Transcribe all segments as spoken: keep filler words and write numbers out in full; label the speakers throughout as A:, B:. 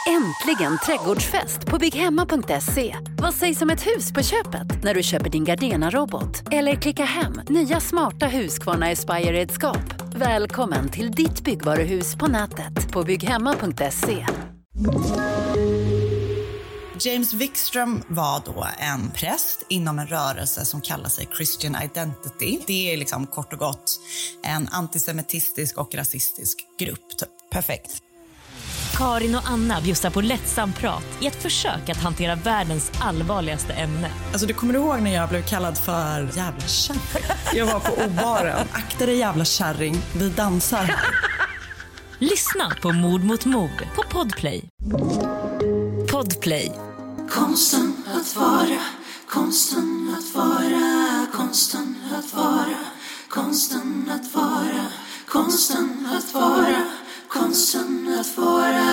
A: Äntligen trädgårdsfest på bygghemma punkt se. Vad sägs om ett hus på köpet när du köper din Gardena-robot? Eller klicka hem nya smarta Husqvarna Aspire-redskap. Välkommen till ditt byggvaruhus på nätet på bygghemma punkt se.
B: James Wikström var då en präst inom en rörelse som kallar sig Christian Identity. Det är liksom kort och gott en antisemitistisk och rasistisk grupp. Typ. Perfekt.
C: Karin och Anna bjussar på lättsam prat i ett försök att hantera världens allvarligaste ämne.
B: Alltså du kommer ihåg när jag blev kallad för jävla kärring? Jag var på O-baren. Akta dig jävla kärring, vi dansar.
C: Lyssna på Mord mot mord på Podplay. Podplay.
D: Konsten att vara, konsten att vara, konsten att vara, konsten att vara, konsten att vara, konsten att vara,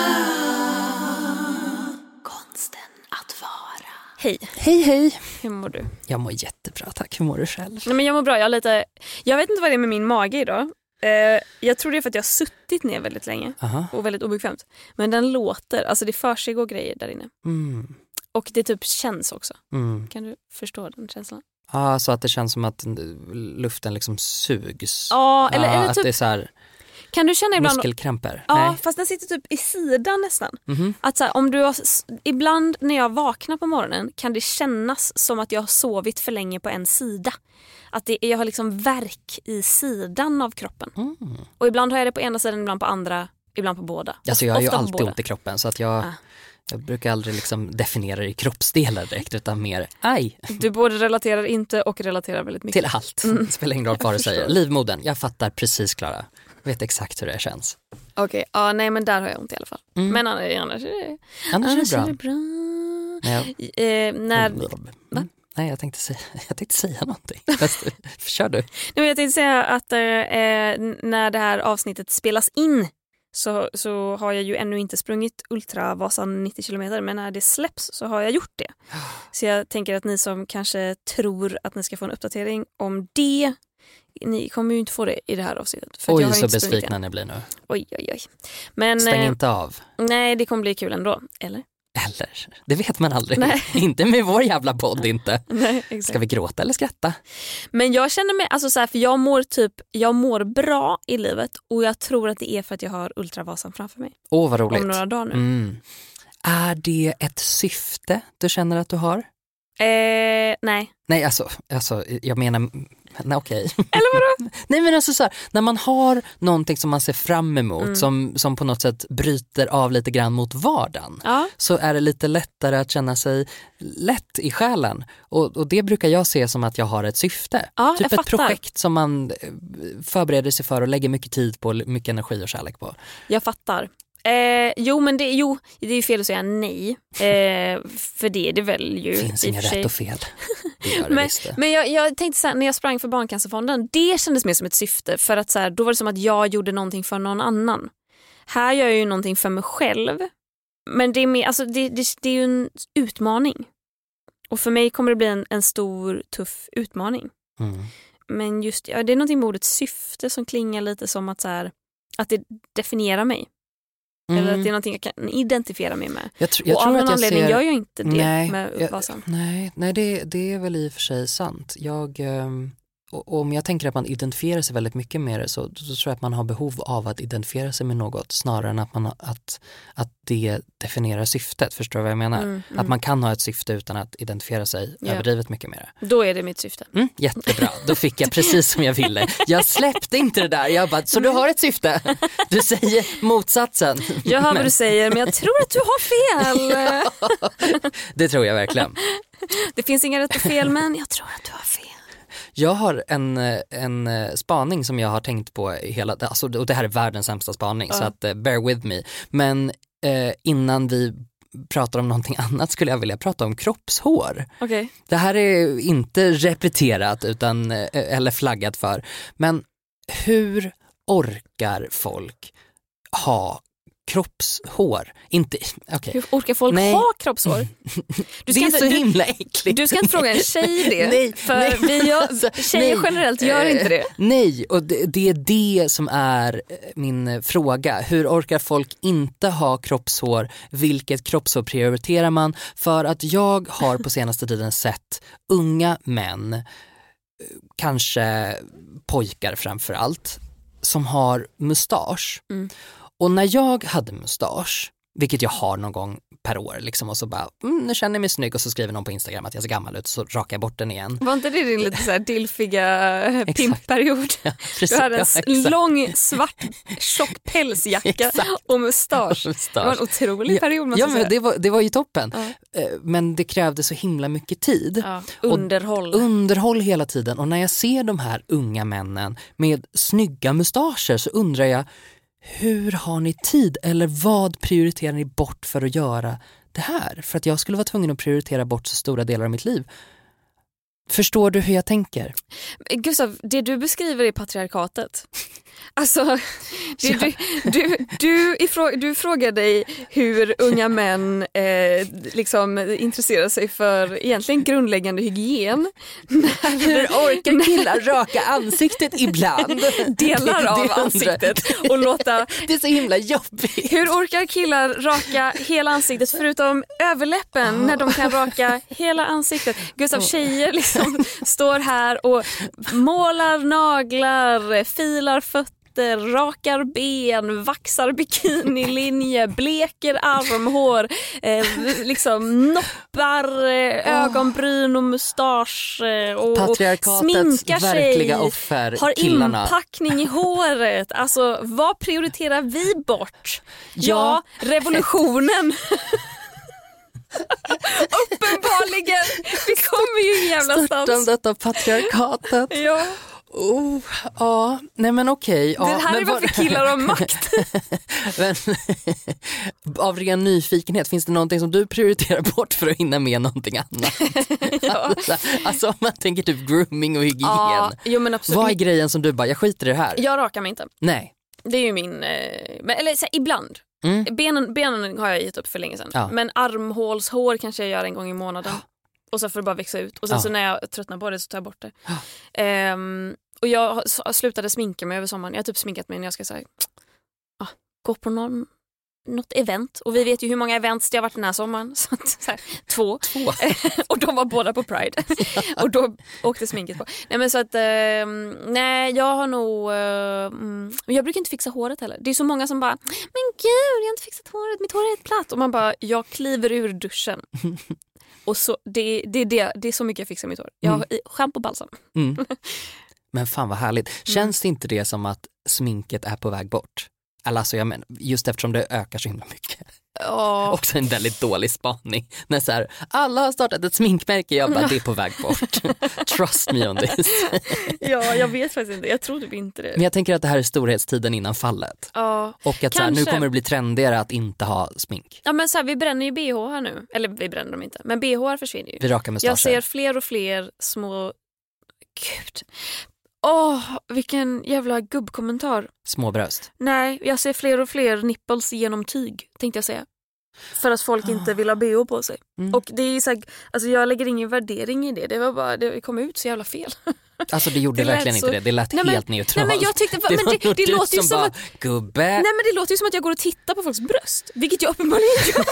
D: konsten att vara.
E: Hej.
F: Hej, hej.
E: Hur mår du?
F: Jag mår jättebra, tack. Hur mår du själv?
E: Nej, men jag mår bra. Jag, har lite... jag vet inte vad det är med min mage idag. Eh, jag tror det är för att jag har suttit ner väldigt länge.
F: Aha.
E: Och väldigt obekvämt. Men den låter, alltså det försiggår grejer där inne.
F: Mm.
E: Och det typ känns också.
F: Mm.
E: Kan du förstå den känslan?
F: Ja, så att det känns som att luften liksom sugs.
E: Ja, eller,
F: ja,
E: eller
F: att
E: typ...
F: det är så här...
E: Kan du känna ibland...
F: Muskelkrämpor?
E: Ja,
F: Nej.
E: fast den sitter typ i sidan nästan.
F: Mm-hmm.
E: Att så här, om du har... Ibland när jag vaknar på morgonen kan det kännas som att jag har sovit för länge på en sida. Att det, jag har liksom värk i sidan av kroppen.
F: Mm.
E: Och ibland har jag det på ena sidan, ibland på andra, ibland på båda.
F: Alltså jag har ju
E: Ofta på
F: alltid
E: båda.
F: ont i kroppen så att jag...
E: Ah.
F: Jag brukar aldrig liksom definiera det i kroppsdelar direkt utan mer, aj.
E: Du både relaterar inte och relaterar väldigt mycket.
F: Till allt. Mm. Det spelar ingen roll vad du säger. Livmodern, jag fattar precis, Klara. Jag vet exakt hur det känns.
E: Okej, okay. ja, nej men där har jag ont i alla fall.
F: Mm.
E: Men annars, annars är det,
F: annars
E: annars
F: är det
E: är det
F: bra.
E: bra.
F: Nej,
E: jag... eh, när...
F: mm. Nej, jag tänkte säga, jag tänkte säga någonting. Fast, kör du.
E: Nej, jag tänkte säga att eh, när det här avsnittet spelas in Så, så har jag ju ännu inte sprungit Ultravasan nittio kilometer, men när det släpps så har jag gjort det. Så jag tänker att ni som kanske tror att ni ska få en uppdatering om det, ni kommer ju inte få det i det här avsnittet. För
F: oj,
E: jag har
F: så
E: inte
F: besvikna ni blir nu.
E: Oj, oj, oj. Men,
F: stäng
E: eh,
F: inte av.
E: Nej, det kommer bli kul ändå, eller?
F: Eller, det vet man aldrig.
E: Nej.
F: Inte med vår jävla podd inte.
E: Nej, exakt.
F: Ska vi gråta eller skratta?
E: Men jag känner mig, alltså så här, för jag mår typ, jag mår bra i livet och jag tror att det är för att jag har Ultravasan framför mig.
F: Åh, vad roligt.
E: Om några dagar nu.
F: Mm. Är det ett syfte du känner att du har?
E: Eh, nej.
F: Nej, alltså, alltså jag menar, nej okej.
E: Eller vadå?
F: Nej men alltså så här, när man har någonting som man ser fram emot
E: Mm.
F: som, som på något sätt bryter av lite grann mot vardagen,
E: Ja.
F: så är det lite lättare att känna sig lätt i själen. Och, och det brukar jag se som att jag har ett syfte.
E: Ja,
F: typ
E: jag
F: ett
E: fattar.
F: projekt som man eh, förbereder sig för och lägger mycket tid på, mycket energi och kärlek på.
E: Jag fattar. Eh, jo, men det, jo, det är ju fel att säga nej. Eh, för det är det väl ju.
F: Det finns
E: i
F: inga
E: och för sig.
F: rätt och fel. Det gör det
E: Men,
F: visst det.
E: men jag, jag tänkte så här, när jag sprang för Barncancerfonden, det kändes mer som ett syfte. För att så här, då var det som att jag gjorde någonting för någon annan. Här gör jag ju någonting för mig själv. Men det är, mer, alltså, det, det, det är ju en utmaning. Och för mig kommer det bli en, en stor, tuff utmaning.
F: Mm.
E: Men just, ja, det är någonting med ordet syfte som klingar lite som att, så här, att det definierar mig.
F: Mm.
E: Eller att det är någonting jag kan identifiera mig med.
F: Jag, tr- jag
E: och
F: tror
E: av
F: att
E: någon
F: jag
E: anledning
F: ser...
E: gör jag inte det
F: nej,
E: med
F: jag,
E: Vasan.
F: nej, nej det, det är väl i och för sig sant. Jag, um, och, om jag tänker att man identifierar sig väldigt mycket med det, så, så tror jag att man har behov av att identifiera sig med något snarare än att, man, att, att det definierar syftet. Förstår du vad jag menar?
E: Mm, mm.
F: Att man kan ha ett syfte utan att identifiera sig
E: Ja.
F: överdrivet mycket med det.
E: Då är det mitt syfte.
F: Mm, jättebra, då fick jag precis som jag ville. Jag släppte inte det där. Jag bara, så du har ett syfte? Du säger motsatsen.
E: Jag hör
F: Men-
E: vad du säger, men jag tror att du har fel.
F: Det tror jag verkligen.
E: Det finns inga rätt och fel, men jag tror att du har fel.
F: Jag har en, en spaning som jag har tänkt på hela, alltså, och det här är världens sämsta spaning,
E: Ja.
F: så att uh, bear with me. Men uh, innan vi pratar om någonting annat skulle jag vilja prata om kroppshår.
E: Okej.
F: Det här är inte repeterat utan, uh, eller flaggat för. Men hur orkar folk ha kroppshår. Inte, okay.
E: Hur orkar folk
F: nej.
E: ha kroppshår? Du
F: det är
E: inte,
F: så
E: du,
F: himla äckligt.
E: Du ska inte fråga en tjej det.
F: nej,
E: för
F: nej,
E: vi gör,
F: alltså,
E: tjejer
F: nej.
E: generellt gör inte det.
F: Nej, och det, det är det som är min fråga. Hur orkar folk inte ha kroppshår? Vilket kroppshår prioriterar man? För att jag har på senaste tiden sett unga män, kanske pojkar framför allt, som har mustasch. Mm. Och när jag hade mustasch, vilket jag har någon gång per år liksom, och så bara, mm, nu känner jag mig snygg, och så skriver någon på Instagram att jag ser gammal ut, så rakar jag bort den igen.
E: Var inte det din lite så här dilfiga pimpperiod?
F: Ja,
E: du hade en ja, lång svart tjock pälsjacka och mustasch. mustasch. Det var en otrolig period, måste
F: ja,
E: jag säga.
F: Men det, var, det var ju toppen.
E: Ja.
F: Men det krävde så himla mycket tid.
E: Ja, underhåll.
F: Och underhåll hela tiden. Och när jag ser de här unga männen med snygga mustascher så undrar jag, hur har ni tid, eller vad prioriterar ni bort för att göra det här? För att jag skulle vara tvungen att prioritera bort så stora delar av mitt liv. Förstår du hur jag tänker?
E: Gustav, det du beskriver är patriarkatet. Alltså, det, du, du, du, ifrå, du frågar dig hur unga män eh, liksom intresserar sig för egentligen grundläggande hygien.
F: Hur orkar killar raka ansiktet ibland?
E: Delar av det ansiktet och låta...
F: Det är så himla jobbigt.
E: Hur orkar killar raka hela ansiktet förutom överläppen oh. när de kan raka hela ansiktet? Gustav, tjejer liksom står här och målar naglar, filar fötter, rakar ben, vaxar bikinilinje, bleker armhår, eh, liksom noppar, eh, ögonbryn och mustasch eh, och, och sminkar sig,
F: offer,
E: har
F: killarna.
E: Inpackning i håret. Alltså, vad prioriterar vi bort? Ja, ja revolutionen. Uppenbarligen. Vi kommer ju jävla stans.
F: Störtandet av patriarkatet.
E: Ja.
F: Oh, ja, nej men okej.
E: Okay.
F: Ja,
E: det här
F: men
E: är varför var... killar har makt.
F: men, av ren nyfikenhet, finns det någonting som du prioriterar bort för att hinna med någonting annat? ja. alltså, alltså om man tänker typ grooming och hygien.
E: Ja, jo, men absolut.
F: Vad är grejen som du bara, jag skiter i det här?
E: Jag rakar mig inte.
F: Nej.
E: Det är ju min, eh, eller så här, ibland. Mm. Benen, benen har jag gett upp för länge sedan. Ja. Men armhålshår kanske jag gör en gång i månaden. Och så får det bara växa ut. Och sen ja. så när jag tröttnar på det så tar jag bort det. Ja. Um, och jag slutade sminka mig över sommaren. Jag har typ sminkat mig när jag ska säga ah, gå på någon, något event. Och vi vet ju hur många events det har varit den här sommaren. Så, så här, två. två. Och de var båda på Pride. Ja. Och då åkte sminket på. Nej men så att, uh, nej jag har nog, uh, mm, jag brukar inte fixa håret heller. Det är så många som bara, men gud jag har inte fixat håret, mitt hår är helt platt. Och man bara, jag kliver ur duschen. Och så, det, det, det, det är så mycket jag fixar mitt hår. Jag har mm. shampoo och balsam.
F: Mm. Men fan vad härligt. Känns det inte det som att sminket är på väg bort? Alltså jag menar, just eftersom det ökar så himla mycket. Oh. Också en väldigt dålig spaning. När så här, alla har startat ett sminkmärke, jag bara, det är på väg bort. Trust me on this.
E: Ja, jag vet faktiskt inte. Jag tror typ inte det.
F: Men jag tänker att det här är storhetstiden innan fallet.
E: Ja,
F: och att så här, nu kommer det bli trendigare att inte ha smink.
E: Ja, men så här, vi bränner ju B H här nu. Eller vi bränner dem inte. Men B H försvinner ju.
F: Vi rakar mustascher.
E: Jag ser fler och fler små... Gud... Åh, oh, vilken jävla gubbkommentar.
F: Små bröst.
E: Nej, jag ser fler och fler nipples genom tyg, tänkte jag säga. För att folk oh. inte vill ha B H på sig. Mm. Och det är så här, alltså jag lägger ingen värdering i det. Det var bara, det kom ut så jävla fel.
F: Alltså det gjorde det verkligen så... inte det. Det lät nej, men, helt neutralt.
E: Nej men jag tyckte, det, men det, det låter ju som, som bara, att
F: gubbe.
E: Nej men det låter ju som att jag går och tittar på folks bröst, vilket jag uppenbarligen gör.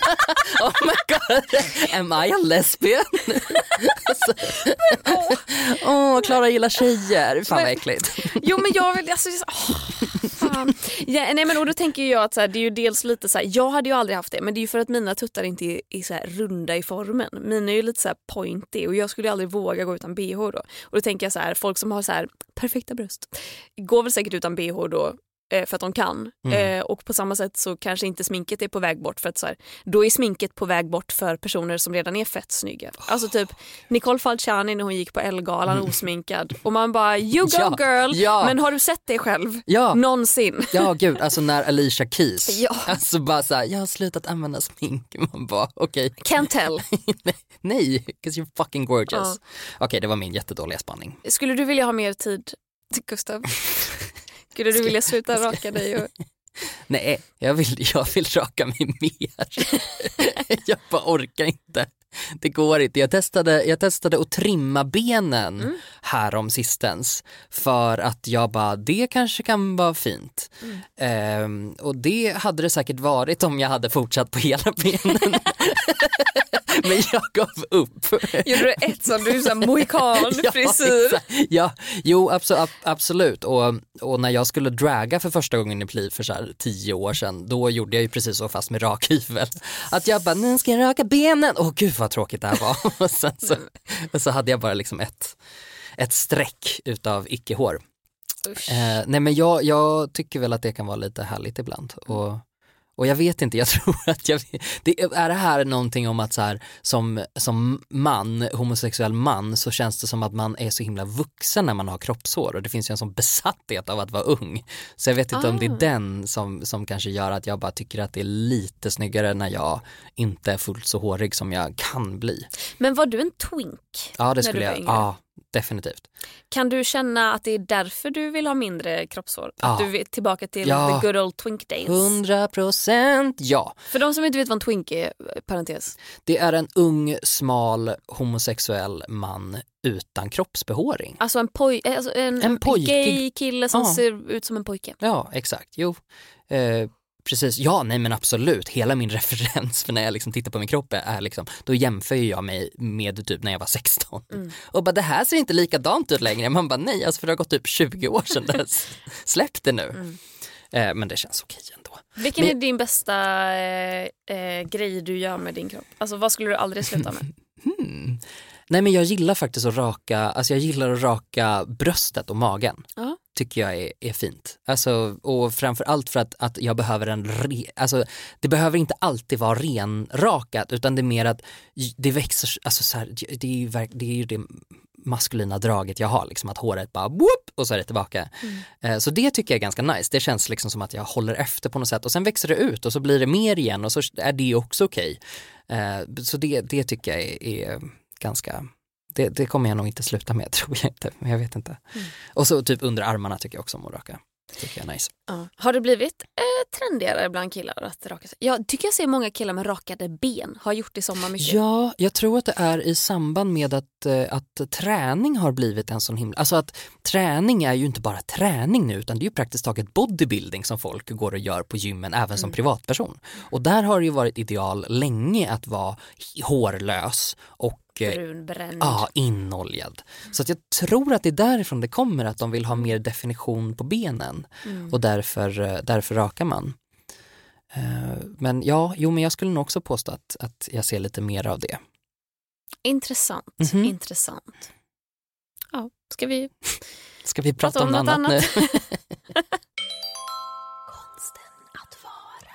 F: Oh my god. Am I a lesbian? alltså, åh, oh. oh, Klara gillar tjejer. Fan vad äckligt.
E: Jo men jag vill alltså oh, fan. Ja, nej men och då tänker jag att så här, det är ju dels lite så här, jag hade ju aldrig haft det, men det är ju för att mina tuttar inte är, är så här runda i formen. Mina är ju lite så här pointy och jag skulle aldrig våga gå utan B H då. Och då tänker jag så här, folk som har så här perfekta bröst går väl säkert utan B H då eh, för att de kan. Mm. Eh, och på samma sätt så kanske inte sminket är på väg bort för att så här, då är sminket på väg bort för personer som redan är fett snygga. Oh. Alltså typ Nicole Falciani när hon gick på Elle-galan mm. osminkad. Och man bara, you go ja, girl! Ja. Men har du sett det själv? Ja. Någonsin?
F: Ja, gud. Alltså när Alicia Keys
E: ja.
F: alltså bara så här, jag har slutat använda smink. Man bara, okej. Okay.
E: Can't tell.
F: Nej, because you're fucking gorgeous. Ja. Okej, okay, det var min jättedåliga spanning.
E: Skulle du vilja ha mer tid, Gustav? Skulle du vilja sluta raka dig? Och...
F: Nej, jag vill, jag vill raka mig mer. Jag bara orkar inte. Det går inte. Jag testade, jag testade att trimma benen mm. här om sistens. För att jag bara, det kanske kan vara fint. Mm. Ehm, och det hade det säkert varit om jag hade fortsatt på hela benen. Men jag gav upp.
E: Gjorde du ett sånt, du är mohikan-frisyr?
F: Ja, ja, jo absolut, absolut. Och, och när jag skulle draga för första gången i mitt liv för så här tio år sedan, då gjorde jag ju precis så, fast med rakhyvel. Att jag bara, nu ska jag raka benen. Åh gud vad tråkigt det här var. Och sen så, och så hade jag bara liksom ett, ett streck utav icke-hår. Eh, nej men jag, jag tycker väl att det kan vara lite härligt ibland. Och Och jag vet inte, jag tror att jag det är det här någonting om att så här, som, som man, homosexuell man, så känns det som att man är så himla vuxen när man har kroppshår, och det finns ju en sån besatthet av att vara ung. Så jag vet inte ah. om det är den som, som kanske gör att jag bara tycker att det är lite snyggare när jag inte är fullt så hårig som jag kan bli.
E: Men var du en twink?
F: Ja, det skulle jag. Ja, definitivt.
E: Kan du känna att det är därför du vill ha mindre kroppshår?
F: Ja.
E: Att du vill tillbaka till
F: ja.
E: the good old twink days?
F: hundra procent ja.
E: För de som inte vet vad en twink är, parentes.
F: Det är en ung, smal, homosexuell man utan kroppsbehåring.
E: Alltså en, poj- alltså en,
F: en pojkig...
E: gay kille som
F: ja.
E: ser ut som en pojke.
F: Ja, exakt. Jo, eh, precis. Ja, nej men absolut. Hela min referens för när jag liksom tittar på min kropp är liksom, då jämför jag mig med typ när jag var sexton. Mm. Och bara, det här ser inte likadant ut längre. Man bara, nej, alltså för det har gått typ tjugo år sedan dess. Släpp det nu. Mm. Eh, men det känns okej ändå.
E: Vilken
F: men...
E: är din bästa eh, eh, grej du gör med din kropp? Alltså vad skulle du aldrig sluta med?
F: hmm. Nej men jag gillar faktiskt att raka, alltså jag gillar att raka bröstet och magen. Uh-huh. Tycker jag är, är fint. Alltså, och framförallt för att, att jag behöver en re, alltså det behöver inte alltid vara renrakat, utan det är mer att det växer, alltså så här, det är ju det, är ju det maskulina draget jag har, liksom att håret bara whoop, och så är det tillbaka. Mm. Så det tycker jag är ganska nice. Det känns liksom som att jag håller efter på något sätt, och sen växer det ut och så blir det mer igen, och så är det också okej. Så det, det tycker jag är, är ganska, det, det kommer jag nog inte sluta med, tror jag inte, men jag vet inte. Mm. Och så typ under armarna tycker jag också om att raka. Tycker jag är nice.
E: Ja. Har det blivit eh, trendigare bland killar att raka sig? Jag tycker jag ser många killar med rakade ben. Har gjort det i sommar mycket.
F: Ja, jag tror att det är i samband med att, att träning har blivit en sån himla... Alltså att träning är ju inte bara träning nu, utan det är ju praktiskt taget bodybuilding som folk går och gör på gymmen, även som mm. privatperson. Och där har det ju varit ideal länge att vara hårlös och
E: brunbränd.
F: Ja, inoljad. Så att jag tror att det är därifrån det kommer, att de vill ha mer definition på benen. Mm. Och därför, därför rakar man. Men ja, jo, men jag skulle nog också påstå att, att jag ser lite mer av det.
E: Intressant, mm-hmm. intressant. Ja, ska vi...
F: Ska vi prata, prata om, om något annat, annat nu?
D: Konsten att vara.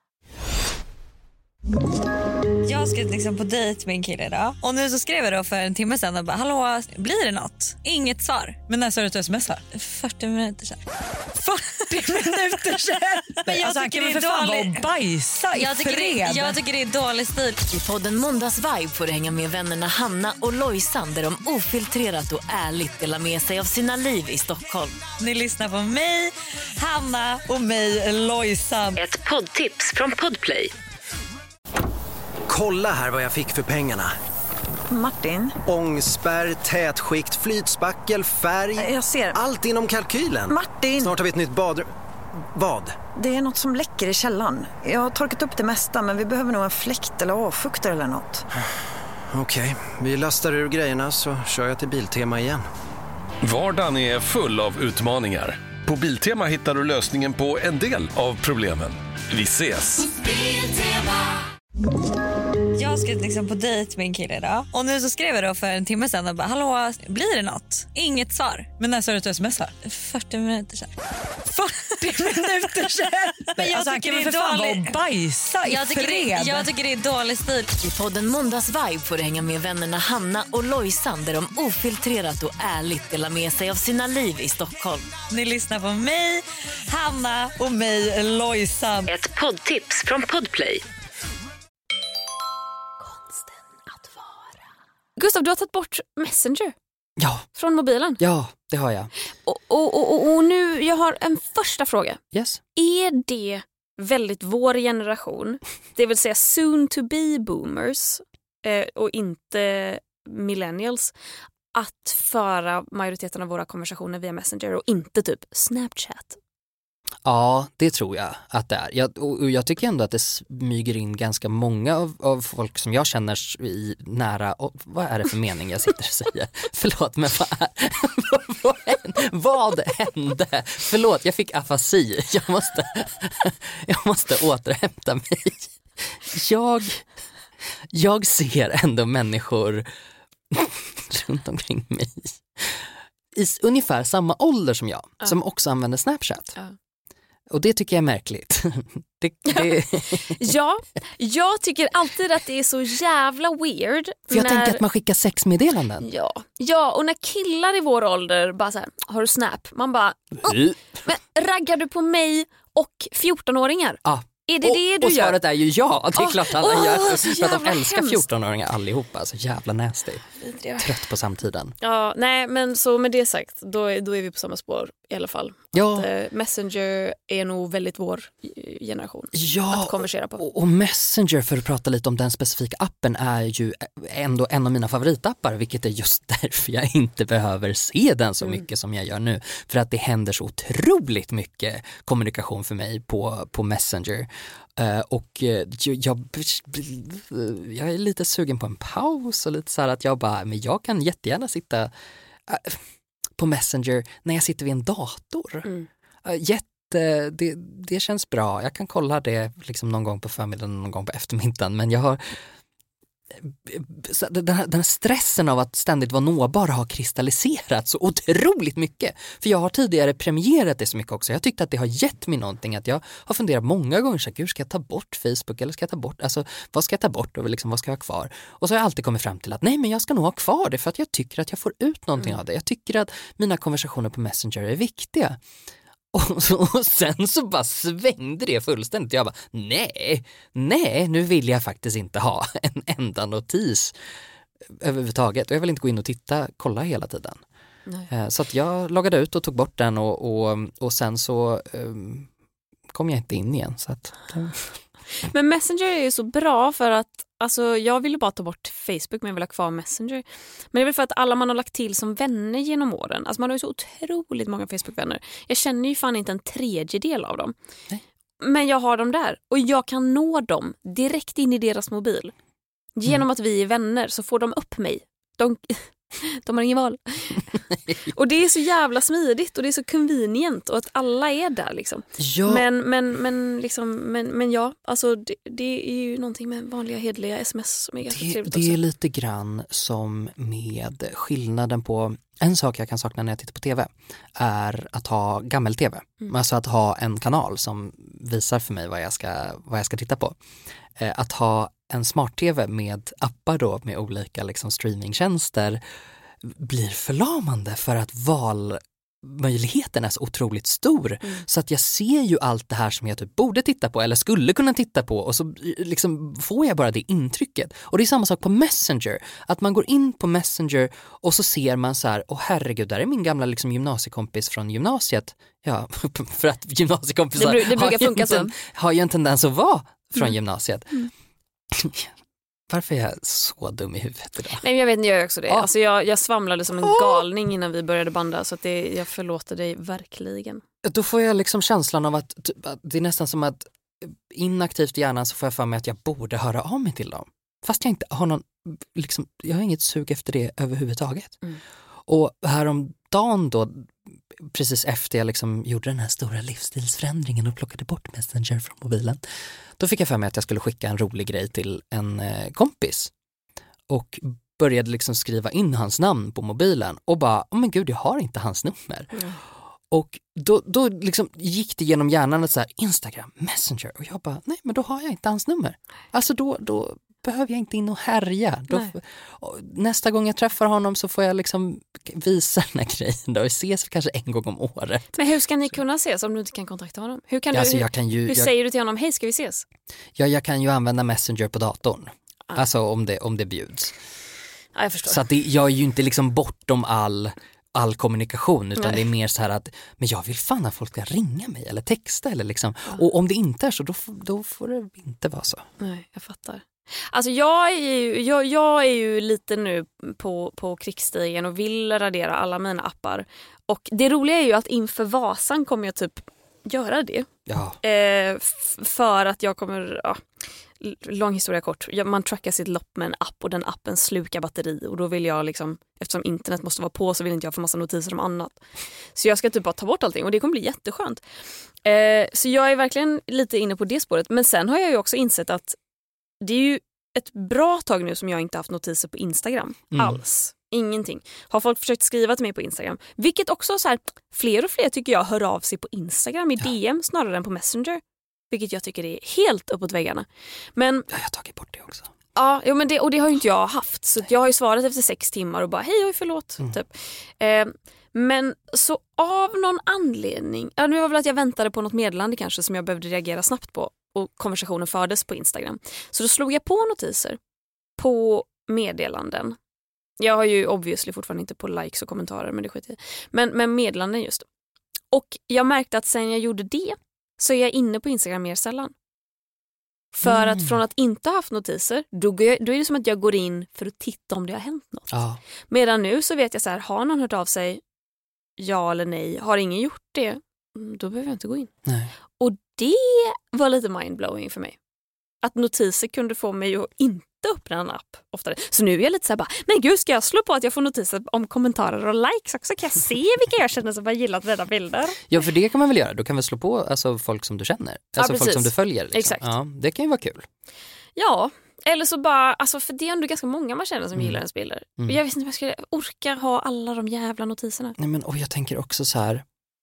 G: Jag ska liksom på dejt med en kille idag. Och nu så skrev jag då för en timme sedan och bara, hallå, blir det något? Inget svar.
H: Men när sa du att du smsar?
G: fyrtio minuter sedan.
H: fyrtio minuter sedan?
G: Men jag alltså, tycker det är
H: fan dålig... bajsa i
G: jag tycker, det, jag tycker det är dålig stil.
C: I podden Måndagsvibe får du hänga med vännerna Hanna och Lojsan, där de ofiltrerat och ärligt delar med sig av sina liv i Stockholm.
G: Ni lyssnar på mig, Hanna och mig, Lojsan.
C: Ett poddtips från Podplay.
I: Kolla här vad jag fick för pengarna.
J: Martin.
I: Ångspärr, tätskikt, flytspackel, färg.
J: Jag ser.
I: Allt inom kalkylen.
J: Martin.
I: Snart har vi ett nytt badrum. Vad?
J: Det är något som läcker i källaren. Jag har torkat upp det mesta, men vi behöver nog en fläkt eller avfuktare eller något.
I: Okej, vi lastar ur grejerna så kör jag till Biltema igen.
K: Vardagen är full av utmaningar. På Biltema hittar du lösningen på en del av problemen. Vi ses!
G: Jag ska liksom på dejt med en kille idag. Och nu så skrev jag då för en timme sedan och bara, hallå, blir det något? Inget svar.
H: Men när sa du att du smsar?
G: fyrtio minuter sedan.
H: fyrtio minuter sedan? Men jag alltså, tycker det är fan dålig... bajsa i
G: jag tycker, det, jag tycker det är dålig stil.
C: I podden Måndagsvibe får du hänga med vännerna Hanna och Lojsan, där de ofiltrerat och ärligt delar med sig av sina liv i Stockholm.
G: Ni lyssnar på mig, Hanna och mig, Lojsan.
C: Ett poddtips från Podplay.
E: Gustav, du har tagit bort Messenger.
F: Ja.
E: Från mobilen.
F: Ja. det har jag.
E: Och, och, och, och nu, jag har en första fråga.
F: Yes.
E: Är det väldigt vår generation, det vill säga soon to be boomers eh, och inte millennials, att föra majoriteten av våra konversationer via Messenger och inte typ Snapchat?
F: Ja, det tror jag att det är. Jag, och jag tycker ändå att det smyger in ganska många av, av folk som jag känner i nära... Och vad är det för mening jag sitter och säger? Förlåt, men vad, är, vad, hände? vad hände? Förlåt, jag fick afasi. Jag måste, jag måste återhämta mig. Jag, jag ser ändå människor runt omkring mig i ungefär samma ålder som jag, ja. Som också använder Snapchat. Ja. Och det tycker jag är märkligt. det, det...
E: ja, jag tycker alltid att det är så jävla weird.
F: För jag
E: när...
F: tänker att man skickar sexmeddelanden.
E: Ja, ja, och när killar i vår ålder bara så här, har du Snap? Man bara, oh, men raggar du på mig och fjortonåringar?
F: Ja.
E: Är det
F: och,
E: det du
F: och svaret
E: gör?
F: är ju ja, det är oh, klart alla oh, gör. För att de älskar
E: hemskt.
F: fjortonåringar allihopa, så jävla nasty. Trött på samtiden.
E: Ja, nej, men så med det sagt, då är, då är vi på samma spår i alla fall.
F: Ja.
E: Att, eh, Messenger är nog väldigt vår generation
F: ja,
E: att konversera på.
F: Och, och Messenger, för att prata lite om den specifika appen, är ju ändå en av mina favoritappar, vilket är just därför jag inte behöver se den så mycket mm. som jag gör nu. För att det händer så otroligt mycket kommunikation för mig på, på Messenger. Uh, och uh, jag, jag är lite sugen på en paus och lite så här att jag bara, men jag kan jättegärna sitta uh, på Messenger när jag sitter vid en dator. Mm. Uh, jätte, det, det känns bra. Jag kan kolla det liksom någon gång på förmiddagen, någon gång på eftermiddagen, men jag har den här, den här stressen av att ständigt vara nåbar har kristalliserat så otroligt mycket. För jag har tidigare premierat det så mycket också. Jag tyckte att det har gett mig någonting, att jag har funderat många gånger så här, gud, ska jag ta bort Facebook eller ska jag ta bort, alltså vad ska jag ta bort och liksom, vad ska jag ha kvar? Och så har jag alltid kommit fram till att nej, men jag ska nog ha kvar det för att jag tycker att jag får ut någonting mm. av det. Jag tycker att mina konversationer på Messenger är viktiga. Och, så, och sen så bara svängde det fullständigt. Jag bara, nej, nej, nu vill jag faktiskt inte ha en enda notis överhuvudtaget. Och jag vill inte gå in och titta, kolla hela tiden. Nej. Så att jag loggade ut och tog bort den och, och, och sen så um, kom jag inte in igen. Så att, um.
E: Men Messenger är ju så bra för att alltså, jag ville bara ta bort Facebook, men jag vill ha kvar Messenger. Men det är väl för att alla man har lagt till som vänner genom åren. Alltså man har ju så otroligt många Facebook-vänner. Jag känner ju fan inte en tredjedel av dem. Nej. Men jag har dem där. Och jag kan nå dem direkt in i deras mobil. Genom mm. att vi är vänner så får de upp mig. De, de har ingen val. Och det är så jävla smidigt och det är så convenient och att alla är där liksom. Ja. Men, men, men, liksom, men, men ja, alltså det, det är ju någonting med vanliga hedliga sms som är ganska
F: det,
E: trevligt
F: det
E: också.
F: är lite grann som med skillnaden på, en sak jag kan sakna när jag tittar på tv är att ha gammel-tv. Mm. Alltså att ha en kanal som visar för mig vad jag ska, vad jag ska titta på. Eh, att ha en smart-tv med appar då, med olika liksom streamingtjänster, blir förlamande för att valmöjligheten är så otroligt stor. Mm. Så att jag ser ju allt det här som jag typ borde titta på eller skulle kunna titta på och så liksom får jag bara det intrycket. Och det är samma sak på Messenger. Att man går in på Messenger och så ser man så här, åh herregud, där är min gamla liksom gymnasiekompis från gymnasiet. Ja, för att gymnasiekompisar
E: det, det brukar funka
F: har, ju en, har ju en tendens att vara från mm. gymnasiet. Mm. Varför är jag så dum i huvudet idag?
E: Nej, jag vet inte, jag gör också det. Ah. Alltså jag, jag svamlade som en galning innan vi började banda, så att det, jag förlåter dig verkligen.
F: Då får jag liksom känslan av att, att det är nästan som att inaktivt i hjärnan så får jag för mig att jag borde höra av mig till dem. Fast jag inte har någon, liksom, jag har inget sug efter det överhuvudtaget. Mm. Och häromdagen då, precis efter jag liksom gjorde den här stora livsstilsförändringen och plockade bort Messenger från mobilen, då fick jag för mig att jag skulle skicka en rolig grej till en eh, kompis och började liksom skriva in hans namn på mobilen och bara, åh oh, men gud, jag har inte hans nummer. Mm. Och då, då liksom gick det genom hjärnan att så här, Instagram, Messenger, och jag bara, nej men då har jag inte hans nummer. Alltså då, då behöver jag inte in och härja. Då, och nästa gång jag träffar honom så får jag liksom visa den här grejen då. Vi ses kanske en gång om året.
E: Men hur ska ni kunna ses om du inte kan kontakta honom? Hur, kan du,
F: alltså, jag kan ju,
E: hur
F: jag,
E: säger du till honom, hej ska vi ses?
F: Ja, jag kan ju använda Messenger på datorn. Ah. Alltså om det, om det bjuds.
E: Ja, jag förstår.
F: Så att det, jag är ju inte liksom bortom all all kommunikation, utan
E: Nej.
F: det är mer så här att men jag vill fan att folk ska ringa mig eller texta eller liksom. Ja. Och om det inte är så, då, då får det inte vara så.
E: Nej, jag fattar. Alltså jag är ju, jag, jag är ju lite nu på, på krigsstigen och vill radera alla mina appar. Och det roliga är ju att inför Vasan kommer jag typ göra det.
F: Ja.
E: Eh, f- för att jag kommer... Ja, lång historia kort. Man trackar sitt lopp med en app och den appen slukar batteri. Och då vill jag liksom... Eftersom internet måste vara på så vill inte jag få massa notiser om annat. Så jag ska typ bara ta bort allting och det kommer bli jätteskönt. Eh, så jag är verkligen lite inne på det spåret. Men sen har jag ju också insett att det är ju ett bra tag nu som jag inte haft notiser på Instagram mm. alls. Ingenting. Har folk försökt skriva till mig på Instagram. Vilket också så här, fler och fler tycker jag hör av sig på Instagram i ja. D M snarare än på Messenger. Vilket jag tycker är helt uppåt väggarna. Men
F: ja, jag har tagit bort det också.
E: Ja, jo, men det, och det har ju inte jag haft. Så jag har ju svarat efter sex timmar och bara hej, oj, förlåt. Mm. Typ. Eh, men så av någon anledning, ja, nu var väl att jag väntade på något meddelande kanske som jag behövde reagera snabbt på. Och konversationen fördes på Instagram. Så då slog jag på notiser på meddelanden. Jag har ju obviously fortfarande inte på likes och kommentarer, men det skiter jag i. Men, men meddelanden just. Och jag märkte att sen jag gjorde det så är jag inne på Instagram mer sällan. För mm. att från att inte ha haft notiser, då, går jag, då är det som att jag går in för att titta om det har hänt något.
F: Ja.
E: Medan nu så vet jag så här, har någon hört av sig ja eller nej? Har ingen gjort det? Då behöver jag inte gå in.
F: Nej.
E: Och det var lite mindblowing för mig. Att notiser kunde få mig att inte öppna en app oftare. Så nu är jag lite så här bara, men gud, ska jag slå på att jag får notiser om kommentarer och likes också? Kan jag se vilka jag känner som har gillat mina bilder?
F: Ja, för det kan man väl göra. Du kan väl slå på alltså, folk som du känner. Alltså
E: ja,
F: folk som du följer. Liksom.
E: Exakt.
F: Ja, det kan ju vara kul.
E: Ja, eller så bara, alltså för det är ändå ganska många man känner som mm. gillar ens bilder. Mm. Jag vet inte om jag skulle orka ha alla de jävla notiserna.
F: Nej, men och jag tänker också så här,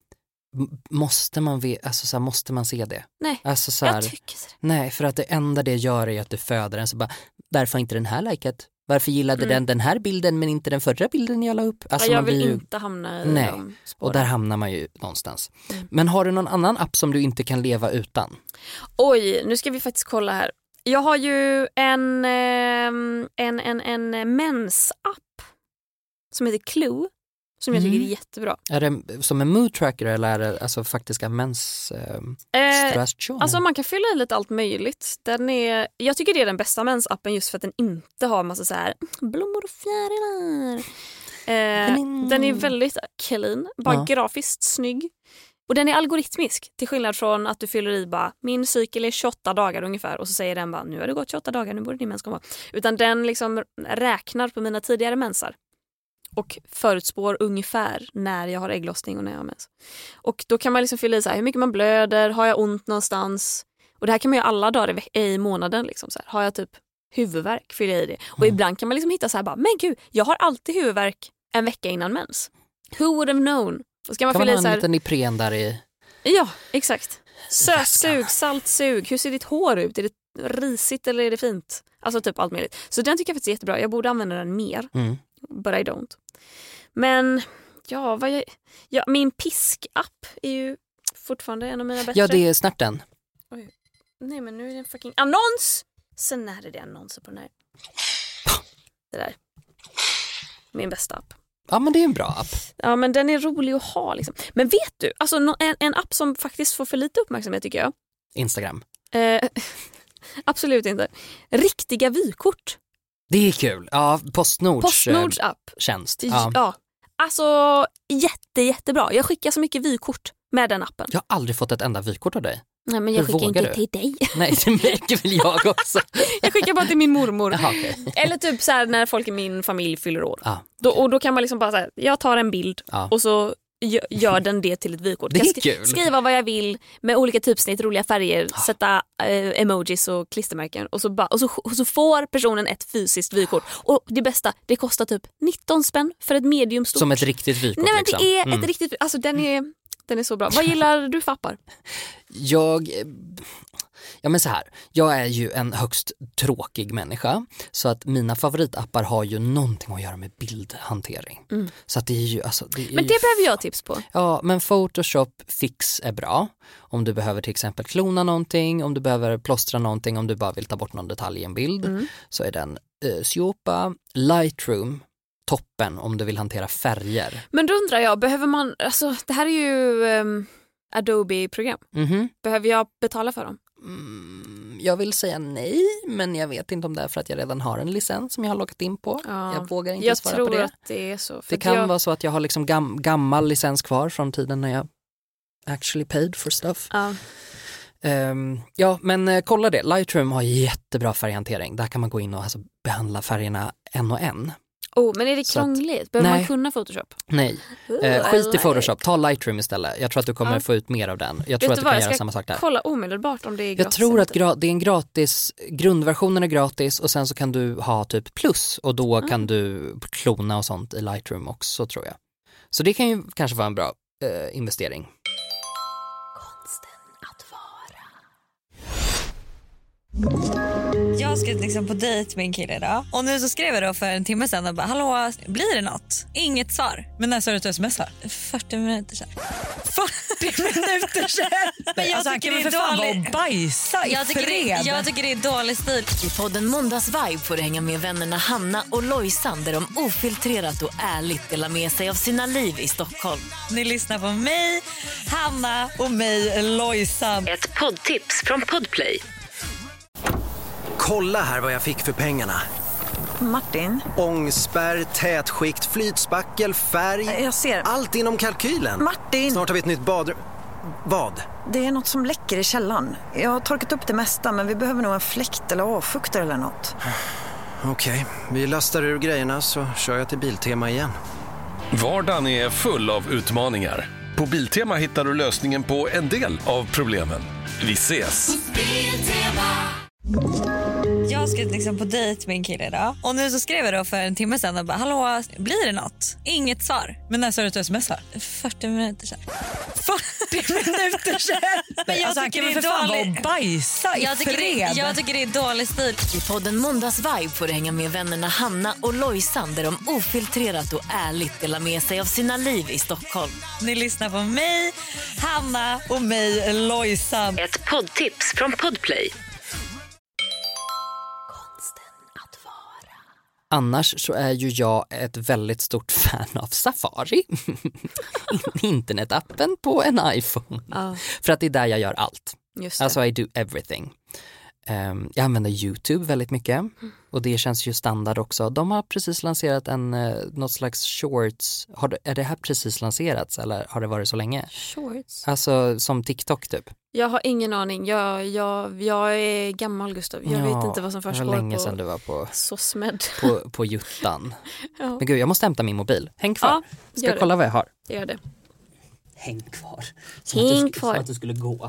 F: måste man ve- alltså så här, måste man se det?
E: Nej,
F: alltså så här,
E: jag tycker så.
F: Nej, för att det enda det gör är att det föder en så bara, varför inte den här liket? Varför gillade mm. den den här bilden men inte den förra bilden jag la upp? Alltså
E: ja, jag
F: man
E: vill
F: blir ju...
E: inte hamna i
F: Nej.
E: de spåren.
F: Och där hamnar man ju någonstans.
E: Mm.
F: Men har du någon annan app som du inte kan leva utan?
E: Oj, nu ska vi faktiskt kolla här. Jag har ju en, en, en, en mensapp som heter Clue. Som jag tycker
F: mm.
E: är jättebra.
F: Är det som en mood tracker eller är det alltså faktiska mens eh, stress?
E: Alltså man kan fylla i lite allt möjligt. Den är, jag tycker det är den bästa mensappen just för att den inte har massa så här blommor och fjärilar. Eh, den är väldigt clean, bara ja. grafiskt snygg. Och den är algoritmisk, till skillnad från att du fyller i bara, min cykel är tjugoåtta dagar ungefär och så säger den bara, nu har det gått tjugoåtta dagar, nu borde din mens komma. Utan den liksom räknar på mina tidigare mensar. Och förutspår ungefär när jag har ägglossning och när jag har mens. Och då kan man liksom fylla i så här, hur mycket man blöder, har jag ont någonstans? Och det här kan man ju alla dagar i, ve- i månaden. Liksom så här. Har jag typ huvudvärk, fyller jag i det. Och mm. ibland kan man liksom hitta så här, bara, men gud, jag har alltid huvudvärk en vecka innan mens. Who would have known? Och ska man
F: kan
E: fylla
F: man
E: i så här,
F: ha en liten Ipren där i?
E: Ja, exakt. Sötsug, saltsug, hur ser ditt hår ut? Är det risigt eller är det fint? Alltså typ allt möjligt. Så den tycker jag faktiskt är jättebra. Jag borde använda den mer.
F: Mm.
E: But I don't. Men ja, vad jag, ja, min piskapp är ju fortfarande en av mina bättre.
F: Ja, det är snärten.
E: Oj. Nej, men nu är det en fucking annons. Sen är det det annonser på den här. Det där. Min bästa app.
F: Ja, men det är en bra app.
E: Ja, men den är rolig att ha liksom. Men vet du, alltså en, en app som faktiskt får för lite uppmärksamhet tycker jag.
F: Instagram.
E: Eh, absolut inte. Riktiga vykort.
F: Det är kul. Ja, Postnords,
E: Postnords app.
F: Tjänst. Ja.
E: ja. Alltså jätte, jättebra. Jag skickar så mycket vykort med den appen.
F: Jag har aldrig fått ett enda vykort av dig.
E: Nej, men jag
F: Hur
E: skickar inte
F: du?
E: till dig.
F: Nej, det märker väl jag också.
E: Jag skickar bara till min mormor.
F: Aha, okay.
E: Eller typ så här när folk i min familj fyller år.
F: Ah, okay.
E: då, och då kan man liksom bara så här, jag tar en bild
F: ah.
E: och så gör den det till ett vykort.
F: Det är
E: jag
F: kul.
E: Skriva vad jag vill med olika typsnitt, roliga färger, ah. sätta eh, emojis och klistermärken och så, ba, och, så, och så får personen ett fysiskt vykort. Och det bästa, det kostar typ nitton spänn för ett medium stort.
F: Som ett riktigt vykort.
E: Nej, men
F: liksom.
E: det är
F: mm.
E: ett riktigt, alltså den är, den är så bra. Vad gillar du för appar?
F: Jag... Ja, men så här, jag är ju en högst tråkig människa så att mina favoritappar har ju någonting att göra med bildhantering. Mm. Så att det är ju alltså, det är
E: Men det
F: ju...
E: behöver jag tips på.
F: Ja, men Photoshop Fix är bra. Om du behöver till exempel klona någonting, om du behöver plåstra någonting, om du bara vill ta bort någon detalj i en bild, mm. så är den eh, Siopa. Lightroom toppen om du vill hantera färger.
E: Men då undrar jag, behöver man, alltså det här är ju um, Adobe-program.
F: Mm-hmm.
E: Behöver jag betala för dem?
F: Mm, jag vill säga nej, men jag vet inte om det är för att jag redan har en licens som jag har loggat in på.
E: Ja.
F: Jag vågar inte
E: jag
F: svara
E: tror
F: på det.
E: Att det är så. För
F: det kan
E: jag...
F: vara så att jag har liksom gam- gammal licens kvar från tiden när jag actually paid for stuff.
E: Ja.
F: Um, ja, men uh, kolla det. Lightroom har jättebra färghantering. Där kan man gå in och alltså, behandla färgerna en och en.
E: Oh, men är det krångligt? Att, Behöver nej. man kunna Photoshop?
F: Nej. Uh, skit i Photoshop. Ta Lightroom istället. Jag tror att du kommer ja. få ut mer av den. Jag tror Vet att du, du kan göra samma sak där.
E: Kolla omedelbart om det är gratis.
F: Jag tror att gra- det är en gratis, grundversionen är gratis och sen så kan du ha typ plus och då mm. kan du klona och sånt i Lightroom också, tror jag. Så det kan ju kanske vara en bra uh, investering.
G: Jag ska liksom på dejt med en kille idag. Och nu så skrev jag då för en timme sedan och bara, hallå, blir det något? Inget svar.
H: Men när sa du att du smsar?
G: fyrtio minuter sedan.
H: fyrtio minuter sedan? Men jag alltså, tycker det är för dålig... bajsa i
G: jag tycker, det, jag tycker det är dålig stil.
C: I podden Måndagsvibe får du hänga med vännerna Hanna och Lojsan där de ofiltrerat och ärligt delar med sig av sina liv i Stockholm.
G: Ni lyssnar på mig, Hanna och mig, Lojsan.
C: Ett poddtips från Podplay.
I: Kolla här vad jag fick för pengarna.
J: Martin?
I: Ångspärr, tätskikt, flytspackel, färg.
J: Jag ser.
I: Allt inom kalkylen.
J: Martin!
I: Snart har vi ett nytt badrum. Vad?
J: Det är något som läcker i källaren. Jag har torkat upp det mesta, men vi behöver nog en fläkt eller avfuktare eller något.
I: Okej, okay. Vi lastar ur grejerna så kör jag till Biltema igen.
K: Vardagen är full av utmaningar. På Biltema hittar du lösningen på en del av problemen. Vi ses!
G: Jag ska liksom på dejt med en kille idag. Och nu så skrev jag då för en timme sedan och bara, hallå, blir det något? Inget svar.
H: Men när sa du att du smsar?
G: fyrtio minuter sedan.
H: fyrtio minuter sedan? Men jag alltså, tycker det är för dålig... bajsa i
G: jag tycker, det, jag tycker det är dålig stil.
C: I podden Måndagsvibe får du hänga med vännerna Hanna och Lojsan där de ofiltrerat och ärligt delar med sig av sina liv i Stockholm.
G: Ni lyssnar på mig, Hanna och mig, Lojsan.
C: Ett poddtips från Podplay.
F: Annars så är ju jag ett väldigt stort fan av Safari. Internetappen på en iPhone. Uh. För att det är där jag gör allt. Just det. Alltså I do everything. Um, jag använder YouTube väldigt mycket. Mm. Och det känns ju standard också. De har precis lanserat en uh, något slags shorts. Har det, är det här precis lanserats eller har det varit så länge?
E: Shorts?
F: Alltså som TikTok typ. Jag
E: har ingen aning. Jag, jag, jag är gammal, Gustav. Jag ja, vet inte vad som först går på. Det var länge sedan du var på Sosmed.
F: På, på Juttan. Ja. Men gud, jag måste hämta min mobil. Häng kvar.
E: Ja,
F: ska jag kolla vad jag har?
E: Gör det.
F: Häng kvar.
E: Häng kvar.
F: Så att du skulle gå.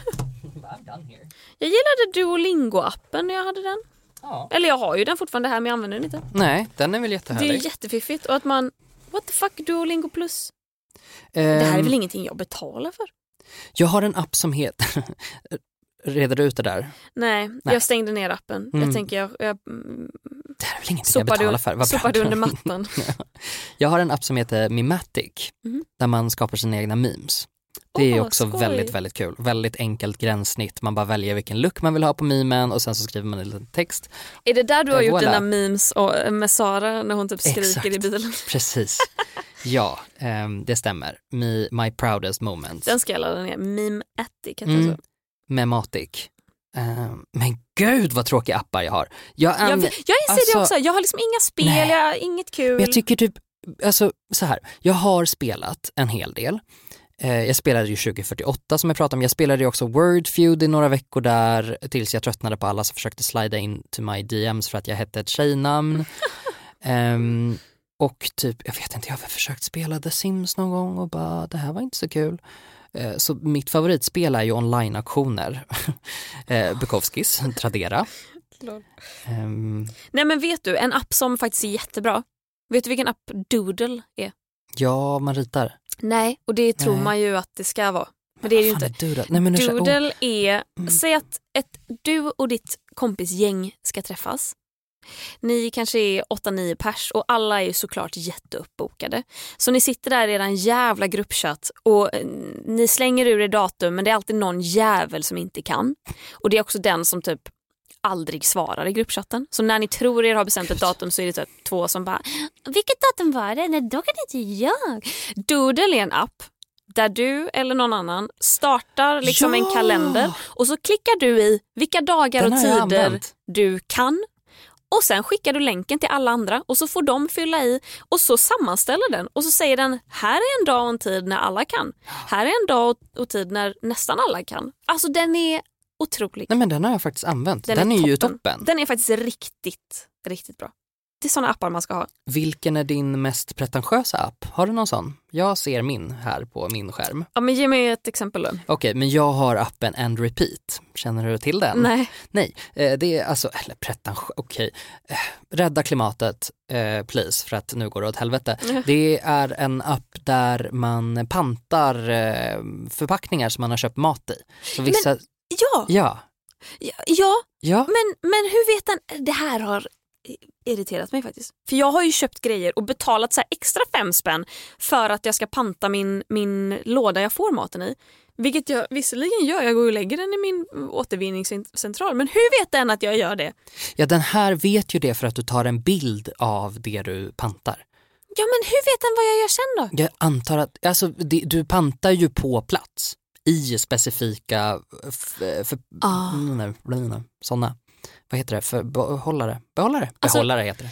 E: Jag gillade Duolingo-appen när jag hade den.
F: Ja.
E: Eller jag har ju den fortfarande här, men jag använder den inte.
F: Nej, den är väl jättehärlig.
E: Det är jättefiffigt. Och att man, what the fuck, Duolingo plus? Um, det här är väl ingenting jag betalar för?
F: Jag har en app som heter... Redar du ut det där?
E: Nej, Nej. jag stängde ner appen. Mm. Jag tänker, jag... jag
F: det här är väl ingenting jag betalar för. Vad
E: sopar du under mattan?
F: Jag har en app som heter Mimatic. Mm. Där man skapar sina egna memes. Det är oh, också skoj. väldigt, väldigt kul. Väldigt enkelt gränssnitt. Man bara väljer vilken look man vill ha på memen och sen så skriver man en liten text.
E: Är det där du har gjort dina memes och, med Sara när hon typ skriker Exakt. i bilen?
F: Precis. Ja, um, det stämmer. Me, my proudest moments.
E: Den ska jag ladda ner. Meme-attic heter
F: mm.
E: det så.
F: Mematic. Um, men gud vad tråkiga appar jag har. Jag,
E: jag, jag inser alltså, det också. Jag har liksom inga spel, jag har inget kul.
F: Men jag tycker typ, alltså så här. Jag har spelat en hel del. Jag spelade ju tjugo fyrtioåtta som jag pratade om. Jag spelade ju också Word Feud i några veckor där tills jag tröttnade på alla som försökte slida in till my D Ms för att jag hette ett tjejnamn. um, och typ, jag vet inte, jag har försökt spela The Sims någon gång och bara, det här var inte så kul. Uh, så mitt favoritspel är ju online-auktioner. uh, Bukowskis, Tradera. Um,
E: Nej men vet du, en app som faktiskt är jättebra. Vet du vilken app Doodle är?
F: Ja, man ritar.
E: Nej, och det tror Nej. man ju att det ska vara. Men det är ju inte.
F: Är Doodle? Nej, men
E: Doodle
F: oh.
E: är, mm. säg att ett, du och ditt kompisgäng ska träffas. Ni kanske är åtta nio pers och alla är ju såklart jätteuppbokade. Så ni sitter där i en jävla gruppchatt och ni slänger ur er datum, men det är alltid någon jävel som inte kan. Och det är också den som typ aldrig svarar i gruppchatten. Så när ni tror er har bestämt ett datum så är det så två som bara, vilket datum var det? Nej, då kan inte jag. Doodle är en app där du eller någon annan startar liksom ja! en kalender och så klickar du i vilka dagar och tider du kan. Och sen skickar du länken till alla andra och så får de fylla i och så sammanställer den och så säger den, här är en dag och en tid när alla kan. Här är en dag och tid när nästan alla kan. Alltså den är otrolig.
F: Nej, men den har jag faktiskt använt. Den, den är, är ju toppen.
E: Den är faktiskt riktigt, riktigt bra. Det är sådana appar man ska ha.
F: Vilken är din mest pretentiösa app? Har du någon sån? Jag ser min här på min skärm.
E: Ja, men ge mig ett exempel då.
F: Okej, okay, men jag har appen And Repeat. Känner du till den?
E: Nej.
F: Nej, det är alltså, eller pretentiös, okej. Okay. Rädda klimatet, eh, please, för att nu går det åt helvete. Mm. Det är en app där man pantar eh, förpackningar som man har köpt mat i. Så vissa...
E: Men, ja.
F: Ja.
E: Ja, ja.
F: ja.
E: Men, men hur vet den, det här har irriterat mig faktiskt. För jag har ju köpt grejer och betalat så här extra fem spänn för att jag ska panta min, min låda jag får maten i. Vilket jag visserligen gör, jag går och lägger den i min återvinningscentral. Men hur vet den att jag gör det?
F: Ja, den här vet ju det för att du tar en bild av det du pantar.
E: Ja, men hur vet den vad jag gör sen då?
F: Jag antar att, alltså det, du pantar ju på plats i specifika för, för,
E: ah.
F: sådana. Vad heter det? För behållare. Behållare.
E: Alltså,
F: behållare heter det.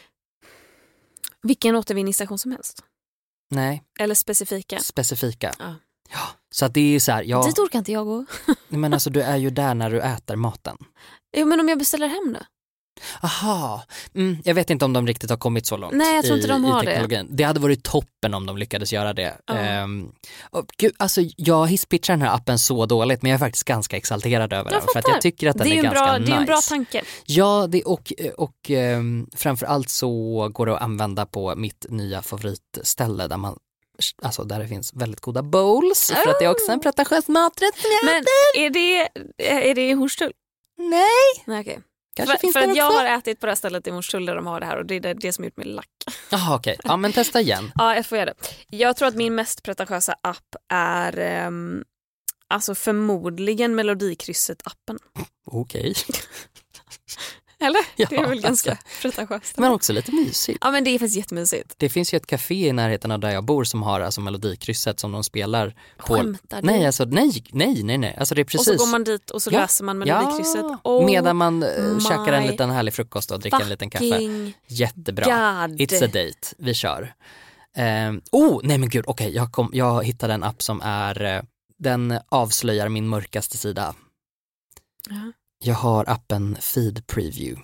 E: Vilken återvinningsstation som helst?
F: Nej.
E: Eller specifika?
F: Specifika.
E: Ja.
F: Ja. Så att det är så här. Jag...
E: Dit orkar inte jag gå.
F: Men alltså du är ju där när du äter maten.
E: Jo, men om jag beställer hem då?
F: Aha, mm, jag vet inte om de riktigt har kommit så långt.
E: Nej, jag tror
F: i,
E: inte de har
F: det. Det hade varit toppen om de lyckades göra det.
E: Ja.
F: Um, och, gud, alltså, jag hisspitchar den här appen så dåligt, men jag är faktiskt ganska exalterad över
E: jag
F: den. För att jag tycker att den
E: är,
F: är, är ganska
E: bra,
F: nice.
E: Det är en bra tanke.
F: Ja, det, och, och um, framförallt så går det att använda på mitt nya favoritställe där man Alltså där det finns väldigt goda bowls. Oh. För att det är också en pretentiös maträtt som jag
E: Men
F: äter.
E: är det, är det i Hornstull?
F: Nej.
E: Nej, okej.
F: Kanske
E: för
F: finns
E: för att
F: också.
E: jag har ätit på det här stället i Hornstull där de har det här och det är det, det som gjort mig lack.
F: Jaha, okej. Okay. Ja, men testa igen.
E: Ja, jag får göra det. Jag tror att min mest pretentiösa app är um, alltså förmodligen Melodikrysset-appen.
F: Okej. Okay.
E: Eller?
F: Ja,
E: det är väl
F: alltså.
E: ganska pretentiöst.
F: Men också lite mysigt.
E: Ja, men det är faktiskt jättemysigt.
F: Det finns ju ett café i närheten av där jag bor som har alltså Melodikrysset som de spelar på.
E: Skämtar du?
F: Nej, alltså nej, nej, nej, nej. Alltså det är precis.
E: Och så går man dit och så ja. läser man Melodikrysset.
F: Ja.
E: Oh,
F: medan man uh, käkar en liten härlig frukost och dricker en liten kaffe. Jättebra.
E: God.
F: It's a date. Vi kör. Um, oh, nej men gud. Okej, okay, jag, kom, jag hittade en app som är uh, den avslöjar min mörkaste sida.
E: Ja.
F: Jag har appen Feed Preview.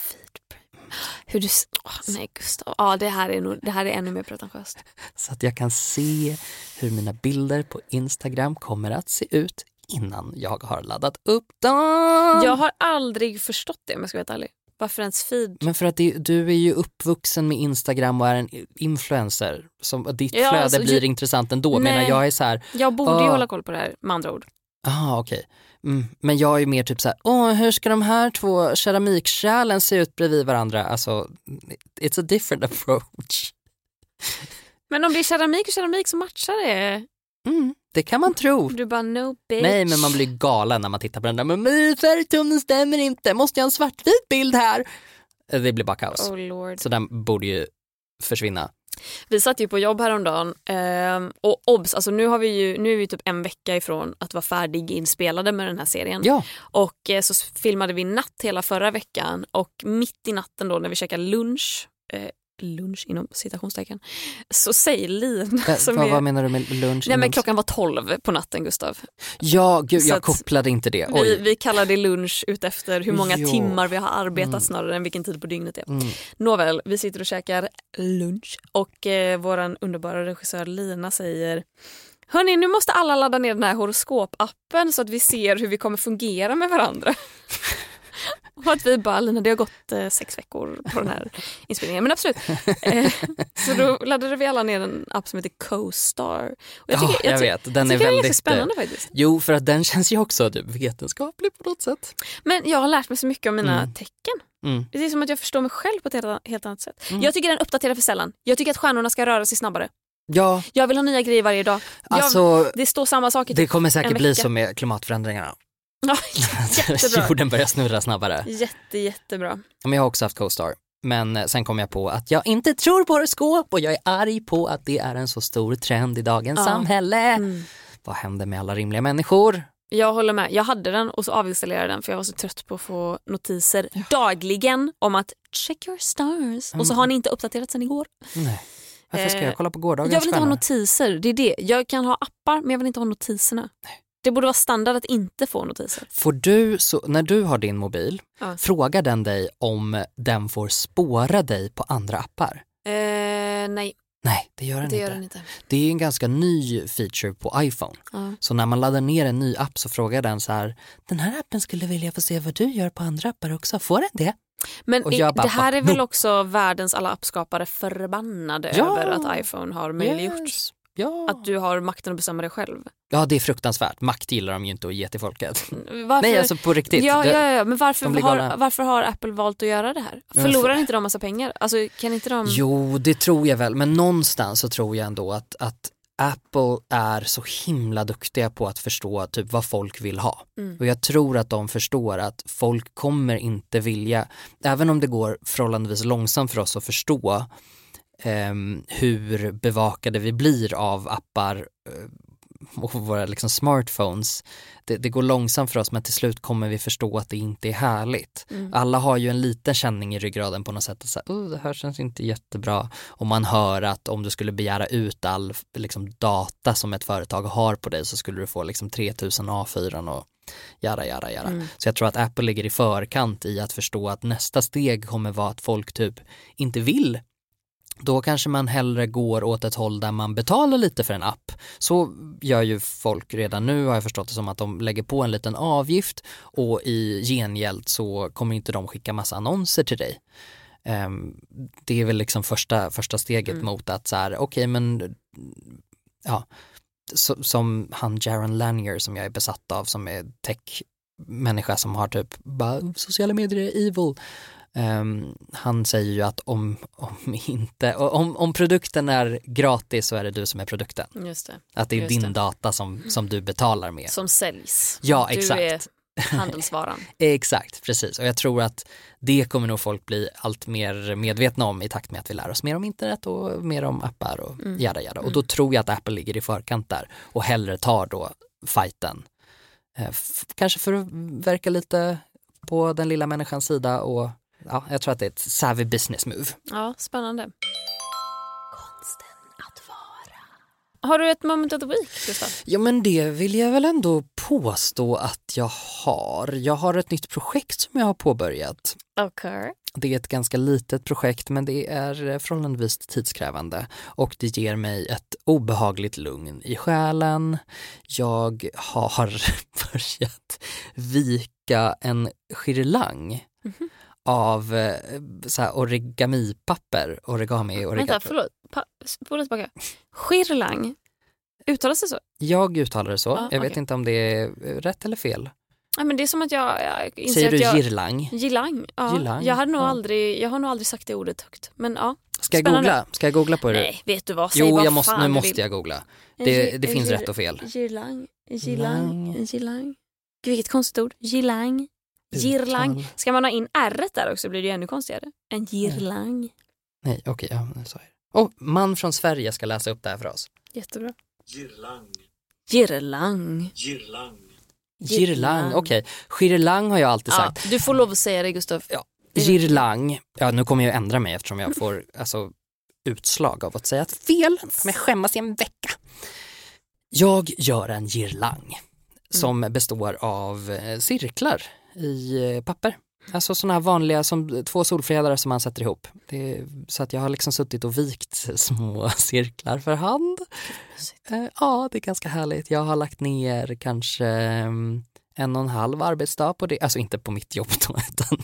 E: Hur du... Oh, nej, Gustav. Ja, det här är nog, det här är ännu mer pretentiöst.
F: Så att jag kan se hur mina bilder på Instagram kommer att se ut innan jag har laddat upp dem.
E: Jag har aldrig förstått det, om jag ska vara ärlig. Varför ens feed?
F: Men för att det, du är ju uppvuxen med Instagram och är en influencer. Som, ditt
E: ja,
F: flöde
E: alltså,
F: blir
E: jag,
F: intressant ändå.
E: Nej,
F: medan jag är så här...
E: Jag borde
F: uh,
E: ju hålla koll på det här, med andra ord.
F: Aha, okej. Okay. Mm, men jag är mer typ så här, åh, hur ska de här två keramikkärlen se ut bredvid varandra? Alltså, it's a different approach.
E: Men om det är keramik och keramik så matchar det.
F: Mm, det kan man tro.
E: Du bara, no bitch.
F: Nej, men man blir galen när man tittar på den där. Men färgtonen stämmer inte. Måste jag ha en svartvit bild här? Det blir bara kaos.
E: Oh Lord.
F: Så den borde ju försvinna.
E: Vi satt ju på jobb häromdagen eh, och obs, alltså nu har vi ju nu är vi typ en vecka ifrån att vara färdig inspelade med den här serien.
F: Ja.
E: Och eh, så filmade vi natt hela förra veckan och mitt i natten då när vi käkade lunch eh, lunch inom citationstecken så säger Lin
F: Ä,
E: som
F: vad,
E: är,
F: vad menar du med lunch?
E: Nej, men klockan var tolv på natten, Gustav.
F: Ja, gud,
E: så
F: jag kopplade inte det.
E: Vi, vi kallar det lunch ut efter hur många
F: jo.
E: timmar vi har arbetat
F: mm.
E: snarare än vilken tid på dygnet det är.
F: Mm.
E: Nåväl, vi sitter och käkar lunch och eh, våran underbara regissör Lina säger: hörni, nu måste alla ladda ner den här horoskopappen så att vi ser hur vi kommer fungera med varandra. Och att vi bara, Lina, det har gått eh, sex veckor på den här inspelningen. Men absolut. Eh, så då laddade vi alla ner en app som heter CoStar. Och jag, tycker,
F: ja, jag, jag vet, den är väldigt
E: den är spännande faktiskt.
F: Jo, för att den känns ju också typ vetenskaplig på något sätt.
E: Men jag har lärt mig så mycket om mina
F: mm.
E: tecken.
F: Mm.
E: Det är som att jag förstår mig själv på ett helt, helt annat sätt.
F: Mm.
E: Jag tycker den uppdaterar för sällan. Jag tycker att stjärnorna ska röra sig snabbare.
F: Ja.
E: Jag vill ha nya grejer varje dag.
F: Alltså,
E: jag, det står samma saker.
F: Det kommer säkert bli
E: vecka.
F: som med klimatförändringarna.
E: Ja, jättebra.
F: Jorden börjar snurra snabbare.
E: Jätte, jättebra.
F: Men jag har också haft CoStar. Men sen kom jag på att jag inte tror på horoskop och jag är arg på att det är en så stor trend i dagens
E: ja.
F: samhälle. Mm. Vad händer med alla rimliga människor?
E: Jag håller med. Jag hade den och så avinstallerade den för jag var så trött på att få notiser ja. dagligen om att check your stars. Mm. Och så har ni inte uppdaterat sen igår.
F: Nej. Varför ska jag kolla på gårdagens
E: Jag vill inte
F: stjärnor?
E: ha notiser, det är det. Jag kan ha appar men jag vill inte ha notiserna. Nej. Det borde vara standard att inte få notiser.
F: Får du, så, när du har din mobil, ja. frågar den dig om den får spåra dig på andra appar?
E: Eh, nej.
F: Nej, det gör den,
E: det
F: inte.
E: gör den inte.
F: Det är en ganska ny feature på iPhone. Ja. Så när man laddar ner en ny app så frågar den så här, den här appen skulle vilja få se vad du gör på andra appar också. Får den det?
E: Men i, det här är väl också världens alla appskapare förbannade ja. över att iPhone har möjliggjort. Yes. Ja. Att du har makten att bestämma dig själv.
F: Ja, det är fruktansvärt. Makt gillar de ju inte att ge till folket.
E: Varför?
F: Nej, alltså på riktigt.
E: Ja,
F: det,
E: ja, ja. Men varför har, varför har Apple valt att göra det här? Förlorar inte de massa pengar? Alltså, kan inte de...
F: Jo, det tror jag väl. Men någonstans så tror jag ändå att, att Apple är så himla duktiga på att förstå typ vad folk vill ha. Mm. Och jag tror att de förstår att folk kommer inte vilja, även om det går förhållandevis långsamt för oss att förstå Um, hur bevakade vi blir av appar uh, och våra liksom smartphones. Det, det går långsamt för oss men till slut kommer vi förstå att det inte är härligt. Mm. Alla har ju en liten känning i ryggraden på något sätt. Och så här, oh, det här känns inte jättebra. Och man hör att om du skulle begära ut all liksom, data som ett företag har på dig så skulle du få liksom, tre tusen A fyra och jara, jara, jara. Mm. Så jag tror att Apple ligger i förkant i att förstå att nästa steg kommer vara att folk typ inte vill. Då kanske man hellre går åt ett håll där man betalar lite för en app. Så gör ju folk redan nu, har jag förstått det som, att de lägger på en liten avgift och i gengäld så kommer inte de skicka massa annonser till dig. Um, det är väl liksom första, första steget mm. mot att så här, okej okay, men ja, så, som han Jaron Lanier som jag är besatt av, som är tech-människa som har typ bara, sociala medier är evil. Um, han säger ju att om, om, inte, om, om produkten är gratis så är det du som är produkten.
E: Just det.
F: Att det är
E: Just
F: din
E: det.
F: data som, som du betalar med.
E: Som säljs.
F: Ja,
E: du
F: exakt.
E: Är handelsvaran.
F: Exakt, precis. Och jag tror att det kommer nog folk bli allt mer medvetna om i takt med att vi lär oss mer om internet och mer om appar och mm. jada jada. Och då tror jag att Apple ligger i förkant där och hellre tar då fighten. Eh, f- kanske för att verka lite på den lilla människans sida och ja, jag tror att det är ett savvy business move.
E: Ja, spännande. Konsten att vara. Har du ett moment of the week, Gustav?
F: Ja, men det vill jag väl ändå påstå att jag har. Jag har ett nytt projekt som jag har påbörjat.
E: Okay.
F: Det är ett ganska litet projekt men det är förhållandevis tidskrävande och det ger mig ett obehagligt lugn i själen. Jag har börjat vika en girlang mm-hmm. av så här origamipapper. Origami, origami.
E: Vänta, förlåt. Pa- Spola tillbaka. Girlang. Uttalas det så?
F: Jag uttalar det så. Ah, jag
E: okay.
F: vet inte om det är rätt eller fel.
E: Ja, men det är som att jag, jag inser
F: Säger
E: att
F: du
E: jag...
F: girlang?
E: Girlang, ja.
F: Girlang,
E: jag, hade nog
F: ja.
E: aldrig, jag har nog aldrig sagt det ordet högt. Men ja.
F: Ska jag googla? Ska jag googla på det?
E: Nej, vet du vad? Säg
F: jo,
E: vad
F: jag måste,
E: fan
F: nu
E: du
F: måste
E: vill.
F: jag googla. Det,
E: En,
F: det
E: en,
F: finns
E: en,
F: rätt och fel.
E: Girlang, girlang, girlang. Gud, vilket konstigt ord. Girlang. Girlang. Ska man ha in r där också blir det ju ännu konstigare. En girlang.
F: Nej, okej. Okay, ja, så är det. Oh, man från Sverige ska läsa upp det här för oss.
E: Jättebra.
L: Girlang.
E: Girlang.
L: Girlang.
F: Girlang, okej. Okay. Girlang har jag alltid
E: ja,
F: sagt.
E: Du får lov att säga det, Gustav.
F: Ja. Girlang. Ja, nu kommer jag ändra mig eftersom jag får alltså, utslag av att säga att fel. Nu kommer jag skämmas i en vecka. Jag gör en girlang mm. som består av cirklar i papper. Alltså sådana här vanliga, som två solfredare som man sätter ihop. Det är, så att jag har liksom suttit och vikt små cirklar för hand. Eh, ja, det är ganska härligt. Jag har lagt ner kanske en och en halv arbetsdag på det. Alltså inte på mitt jobb då, utan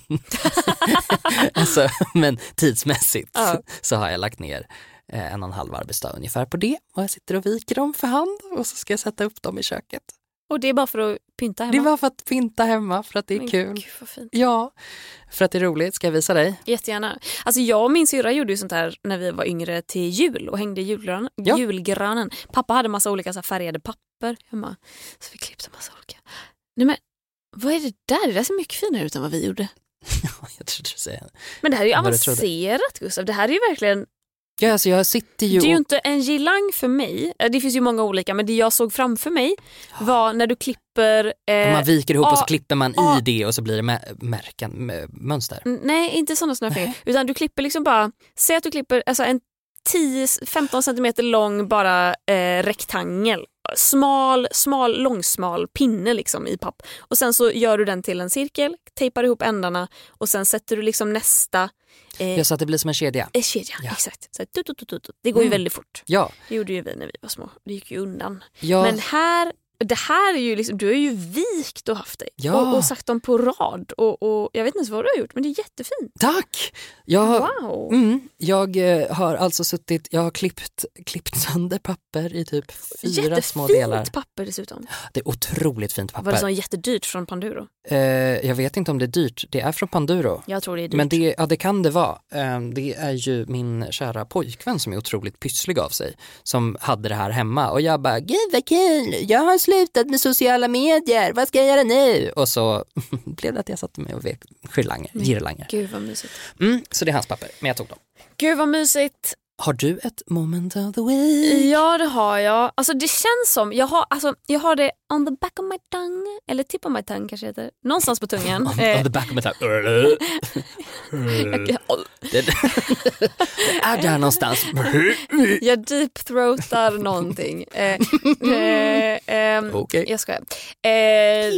F: alltså, men tidsmässigt ja. Så har jag lagt ner en och en halv arbetsdag ungefär på det. Och jag sitter och viker dem för hand och så ska jag sätta upp dem i köket.
E: Och det är bara för att pynta hemma?
F: Det är bara för att pynta hemma, för att det är
E: Men
F: kul.
E: Gud, vad fint.
F: Ja, för att det är roligt. Ska jag visa dig?
E: Jättegärna. Alltså jag och min syrra gjorde ju sånt här när vi var yngre till jul och hängde julgran- ja. julgranen. Pappa hade massa olika så här färgade papper hemma. Så vi klippte massa olika. Nej men, Vad är det där? Det där ser mycket finare ut än vad vi gjorde.
F: Jag trodde du säger.
E: Men det här är ju avancerat, Gustav. Det här är ju verkligen...
F: Ja, alltså jag sitter ju...
E: Det är ju
F: och...
E: inte en girlang för mig. Det finns ju många olika, men det jag såg framför mig var när du klipper... Eh,
F: man viker ihop
E: a-
F: och så klipper man
E: a-
F: i det och så blir det mä- märken, mä- mönster.
E: Nej, inte sådana snöfingrar. Utan du klipper liksom bara... Säg att du klipper alltså en tio till femton centimeter lång bara eh, rektangel. Smal, smal, långsmal pinne liksom i papp. Och sen så gör du den till en cirkel, tejpar ihop ändarna och sen sätter du liksom nästa... Eh,
F: Jag så att det blir som en kedja.
E: En kedja,
F: ja.
E: Exakt. Så, tut, tut, tut, tut. Det går ju
F: mm.
E: väldigt fort.
F: Ja.
E: Det gjorde ju vi när vi var små. Det gick ju undan.
F: Ja.
E: Men här... Det här är ju liksom, du har ju vikt och haft dig
F: ja.
E: och, och sagt dem på rad och, och jag vet inte ens vad du har gjort, men det är jättefint.
F: Tack! Jag,
E: wow.
F: mm, jag eh, har alltså suttit, jag har klippt, klippt sönder papper i typ fyra
E: Jättefint
F: små delar.
E: Jättefint papper dessutom.
F: Det är otroligt fint papper.
E: Var det så jättedyrt från Panduro?
F: Eh, jag vet inte om det är dyrt. Det är från Panduro.
E: Jag tror det är dyrt.
F: Men det, ja, det kan det vara. Eh, det är ju min kära pojkvän som är otroligt pysslig av sig. Som hade det här hemma. Och jag bara, gud vad kul! Jag har slutat med sociala medier. Vad ska jag göra nu? Och så blev det att jag satte mig och vek girlanger. girlanger.
E: Gud vad mysigt.
F: Mm, så det är hans papper, men jag tog dem.
E: Gud vad mysigt.
F: Har du ett moment of the week?
E: Ja, det har jag. Alltså det känns som, jag har, alltså, jag har det on the back of my tongue. Eller tip of my tongue kanske heter. Någonstans på tungan.
F: on, on the back of my tongue. det, det är där någonstans.
E: Jag deep-throatar någonting. Eh, eh, eh,
F: okay.
E: Jag skojar. Eh,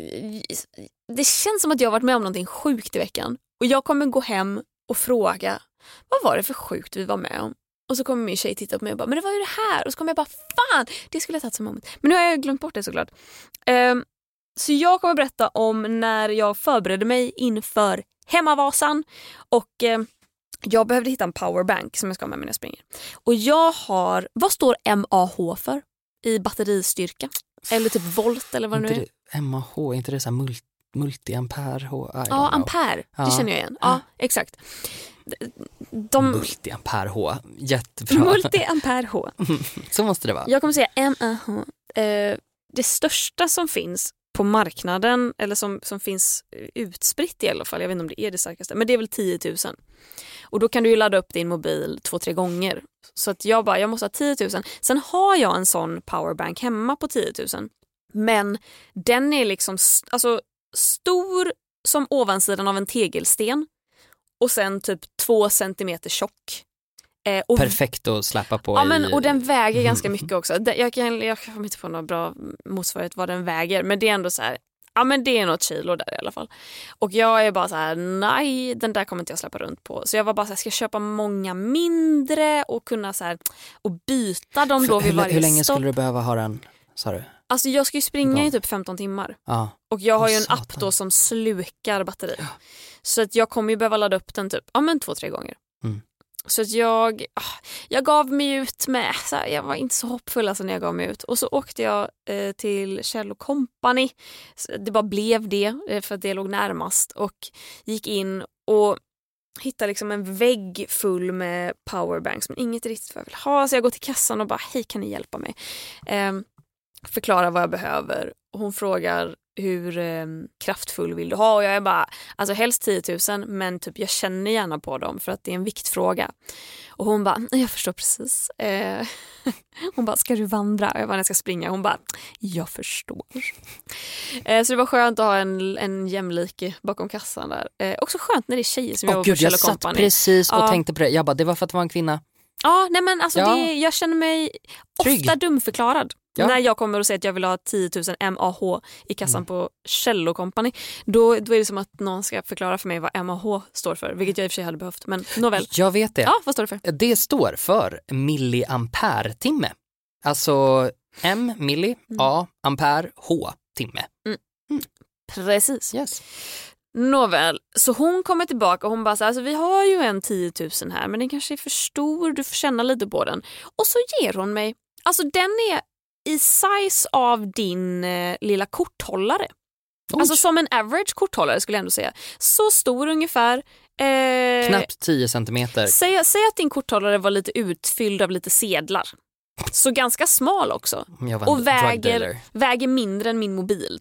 E: det känns som att jag har varit med om någonting sjukt i veckan. Och jag kommer gå hem och fråga, vad var det för sjukt vi var med om? Och så kommer min tjej titta på mig och bara, men det var ju det här. Och så kommer jag bara, fan, det skulle jag tagit som moment. Men nu har jag glömt bort det såklart. Eh, så jag kommer berätta om när jag förberedde mig inför Hemmavasan. Och eh, jag behövde hitta en powerbank som jag ska ha med mig när jag springer. Och jag har, vad står M A H för i batteristyrka? Eller typ volt eller vad det nu är.
F: Det, M A H, är inte det så här multi, multi-ampere? H,
E: ja, ampere.
F: Ja.
E: Det känner jag igen. Ja, exakt. De...
F: Multi-ampere H. Jättebra.
E: Multi-ampere H.
F: Så måste det vara.
E: Jag kommer säga M A H. Eh, det största som finns på marknaden, eller som, som finns utspritt i alla fall, jag vet inte om det är det starkaste, men det är väl tio tusen. Och då kan du ju ladda upp din mobil två, tre gånger. Så att jag bara, jag måste ha tio tusen. Sen har jag en sån powerbank hemma på tio tusen. Men den är liksom alltså, stor som ovansidan av en tegelsten. Och sen typ två centimeter tjock. Eh, och
F: perfekt att släppa på.
E: Ja,
F: i...
E: men, och den väger ganska mycket också. Jag kan, jag kan inte få några bra motsvarighet vad den väger. Men det är ändå så här, ja men det är något kilo där i alla fall. Och jag är bara så här, nej, den där kommer inte jag släppa runt på. Så jag var bara så här, ska jag köpa många mindre och kunna så här, och byta dem då vid
F: hur,
E: varje
F: hur länge
E: stopp.
F: Skulle du behöva ha den, sa du?
E: Alltså jag ska ju springa i typ femton timmar.
F: Ja.
E: Och jag har
F: oh,
E: ju en
F: satan.
E: app då som slukar batteri.
F: Ja.
E: Så att jag kommer ju behöva ladda upp den typ, ja men två, tre gånger.
F: Mm.
E: Så att jag, jag gav mig ut med, så här, jag var inte så hoppfull alltså när jag gav mig ut. Och så åkte jag eh, till Kjell och Company. Det bara blev det, eh, för att det låg närmast. Och gick in och hittade liksom en vägg full med powerbanks. Men inget riktigt vad jag vill ha. Så jag går till kassan och bara, hej kan ni hjälpa mig? Eh, förklara vad jag behöver. Och hon frågar, hur eh, kraftfull vill du ha? Och jag är bara, alltså helst tio tusen, men typ jag känner gärna på dem för att det är en viktfråga. Och hon bara, jag förstår precis. Eh, hon bara, ska du vandra? Och jag bara, när jag ska springa. Hon bara, jag förstår. Eh, så det var skönt att ha en, en jämlike bakom kassan där. Eh, också skönt när det är tjejer som
F: oh,
E: jobbar
F: Gud,
E: på Kjell
F: och
E: och
F: Company.
E: Company.
F: Jag satt precis och
E: ja.
F: tänkte på det. Jag bara, det var för att det var en kvinna.
E: Ja, nej men alltså
F: ja.
E: det, jag känner mig
F: Trygg.
E: ofta dumförklarad.
F: Ja.
E: När jag kommer och säger att jag vill ha tio tusen M A H i kassan mm. på Kjell och Company, då, då är det som att någon ska förklara för mig vad M A H står för, vilket jag i och för sig hade behövt. Men nåväl.
F: Jag vet det.
E: Ja, vad står det för?
F: Det står för milliampere-timme. Alltså M, milli, mm. A, ampere, H, timme.
E: Mm. Mm. Precis.
F: Yes.
E: Nåväl, så hon kommer tillbaka och hon bara så här, alltså vi har ju en tio tusen här, men den kanske är för stor, du får känna lite på den. Och så ger hon mig, alltså den är i size av din eh, lilla korthållare. Oj. Alltså som en average korthållare skulle jag ändå säga. Så stor ungefär. Eh,
F: Knappt tio centimeter.
E: Säg, säg att din korthållare var lite utfylld av lite sedlar. Så ganska smal också.
F: Jag var
E: och väger, väger mindre än min mobil typ.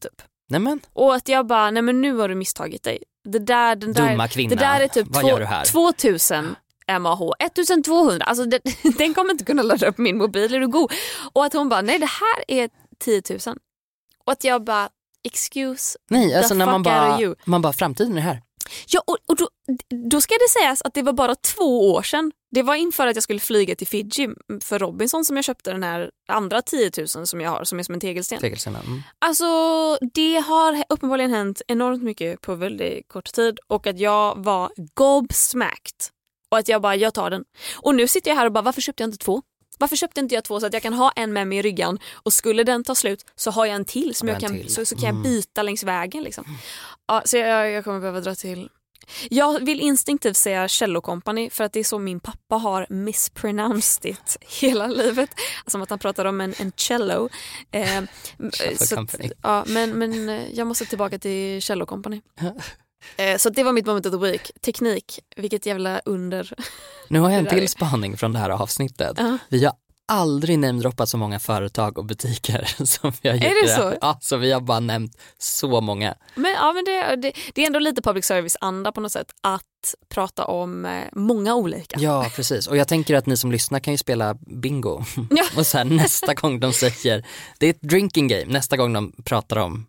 F: Nämen.
E: Och att jag bara, nej men nu har du misstagit dig. Det där, den där,
F: Dumma kvinna.
E: Det där är typ
F: Vad
E: två,
F: gör du här?
E: tvåtusen M A H, ettusentvåhundra. Alltså det, den kommer inte kunna ladda upp min mobil, är du god? Och att hon bara, nej det här är tiotusen. Och att jag bara, excuse
F: Nej, alltså när man bara,
E: you.
F: man bara, framtiden är här.
E: Ja, och, och då, då ska det sägas att det var bara två år sedan. Det var inför att jag skulle flyga till Fiji för Robinson som jag köpte den här andra tiotusen som jag har, som är som en tegelsten.
F: Tegelsten, mm.
E: Alltså, det har uppenbarligen hänt enormt mycket på väldigt kort tid och att jag var gobsmacked. Och att jag bara, jag tar den. Och nu sitter jag här och bara, varför köpte jag inte två? Varför köpte inte jag två så att jag kan ha en med mig i ryggan och skulle den ta slut så har jag en till som jag kan, till. Så, så kan jag byta längs vägen liksom. Ja, så jag, jag kommer behöva dra till. Jag vill instinktivt säga Cello Company för att det är så min pappa har mispronounced it hela livet. Som att han pratar om en, en cello. Eh, så att, ja, men, men jag måste tillbaka till Cello Company. Eh, så det var mitt moment of the week. Teknik, vilket jävla under.
F: Nu har jag en till spaning från det här avsnittet. Uh-huh. Vi har aldrig namedroppat så många företag och butiker som vi har gjort.
E: Är det så?
F: Ja, så vi har bara nämnt så många.
E: Men, ja, men det, det, det är ändå lite public service-anda på något sätt att prata om eh, många olika.
F: Ja, precis. Och jag tänker att ni som lyssnar kan ju spela bingo. Ja. Och sen nästa gång de säger, det är ett drinking game, nästa gång de pratar om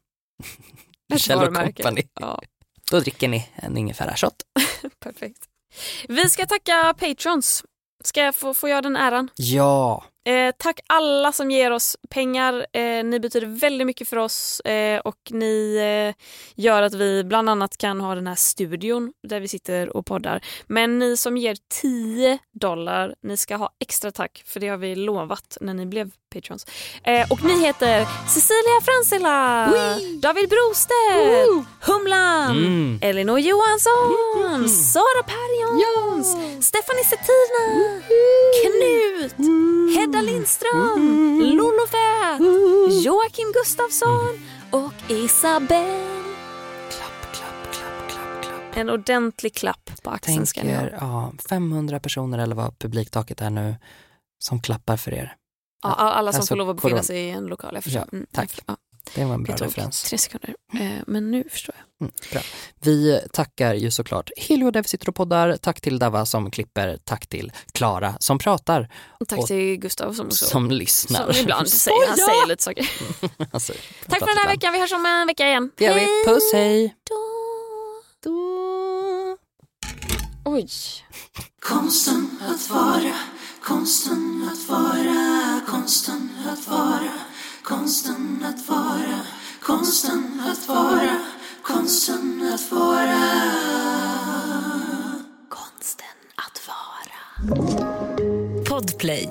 F: Cello Company. Ja. Då dricker ni en ingefära-shot.
E: Perfekt. Vi ska tacka patrons. Ska jag få, få göra den äran?
F: Ja.
E: Eh, tack alla som ger oss pengar. Eh, ni betyder väldigt mycket för oss eh, och ni eh, gör att vi bland annat kan ha den här studion där vi sitter och poddar. Men ni som ger tio dollar, ni ska ha extra tack för det har vi lovat när ni blev patrons. Eh, och ni heter Cecilia Fransila, oui. David Brostedt, uh. Humlan, mm. Elinor Johansson, mm. Sara Perjons, ja. Stephanie Settina, uh. Knut, uh. Hedda Lindström, mm. Lolo Fä, mm. Joakim Gustafsson mm. och Isabel.
F: Klapp, klapp, klapp, klapp, klapp.
E: En ordentlig klapp på axeln.
F: Tänker,
E: ska ni ha.
F: Ja, femhundra personer eller vad publiktaket är nu som klappar för er.
E: Ja, alla som
F: alltså,
E: får lov att befinna sig i en lokal. Jag förstår.
F: Ja,
E: mm,
F: tack.
E: Ja.
F: Det var en bra
E: det tog
F: referens.
E: Tre sekunder. Eh, men nu förstår jag.
F: Mm, bra. Vi tackar ju såklart Helio där vi sitter och poddar. Tack till Dava som klipper. Tack till Klara som pratar.
E: Och tack och till Gustav som, också,
F: som lyssnar.
E: Som ibland säger, han säger lite saker.
F: alltså,
E: tack för den här ibland. veckan. Vi hörs om en vecka igen.
F: Det gör vi. Puss, hej.
E: Då. Då. Oj.
L: Konsten att vara, konsten att vara, konsten att vara, konsten att vara, konsten att vara, konsten att vara,
C: konsten att vara. Podplay.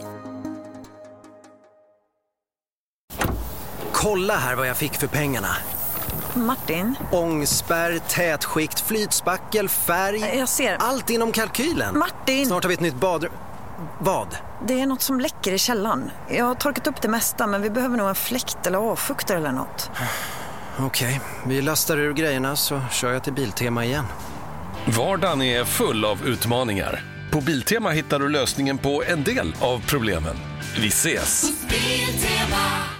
I: Kolla här vad jag fick för pengarna.
J: Martin?
I: Ångspärr, tätskikt, flytspackel, färg.
J: Jag ser.
I: Allt inom kalkylen.
J: Martin!
I: Snart har vi ett nytt badrum. Vad?
J: Det är något som läcker i källaren. Jag har torkat upp det mesta men vi behöver nog en fläkt eller avfuktare eller något.
I: Okej, okay. Vi lastar ur grejerna så kör jag till Biltema igen.
K: Vardagen är full av utmaningar. På Biltema hittar du lösningen på en del av problemen. Vi ses!
L: Biltema.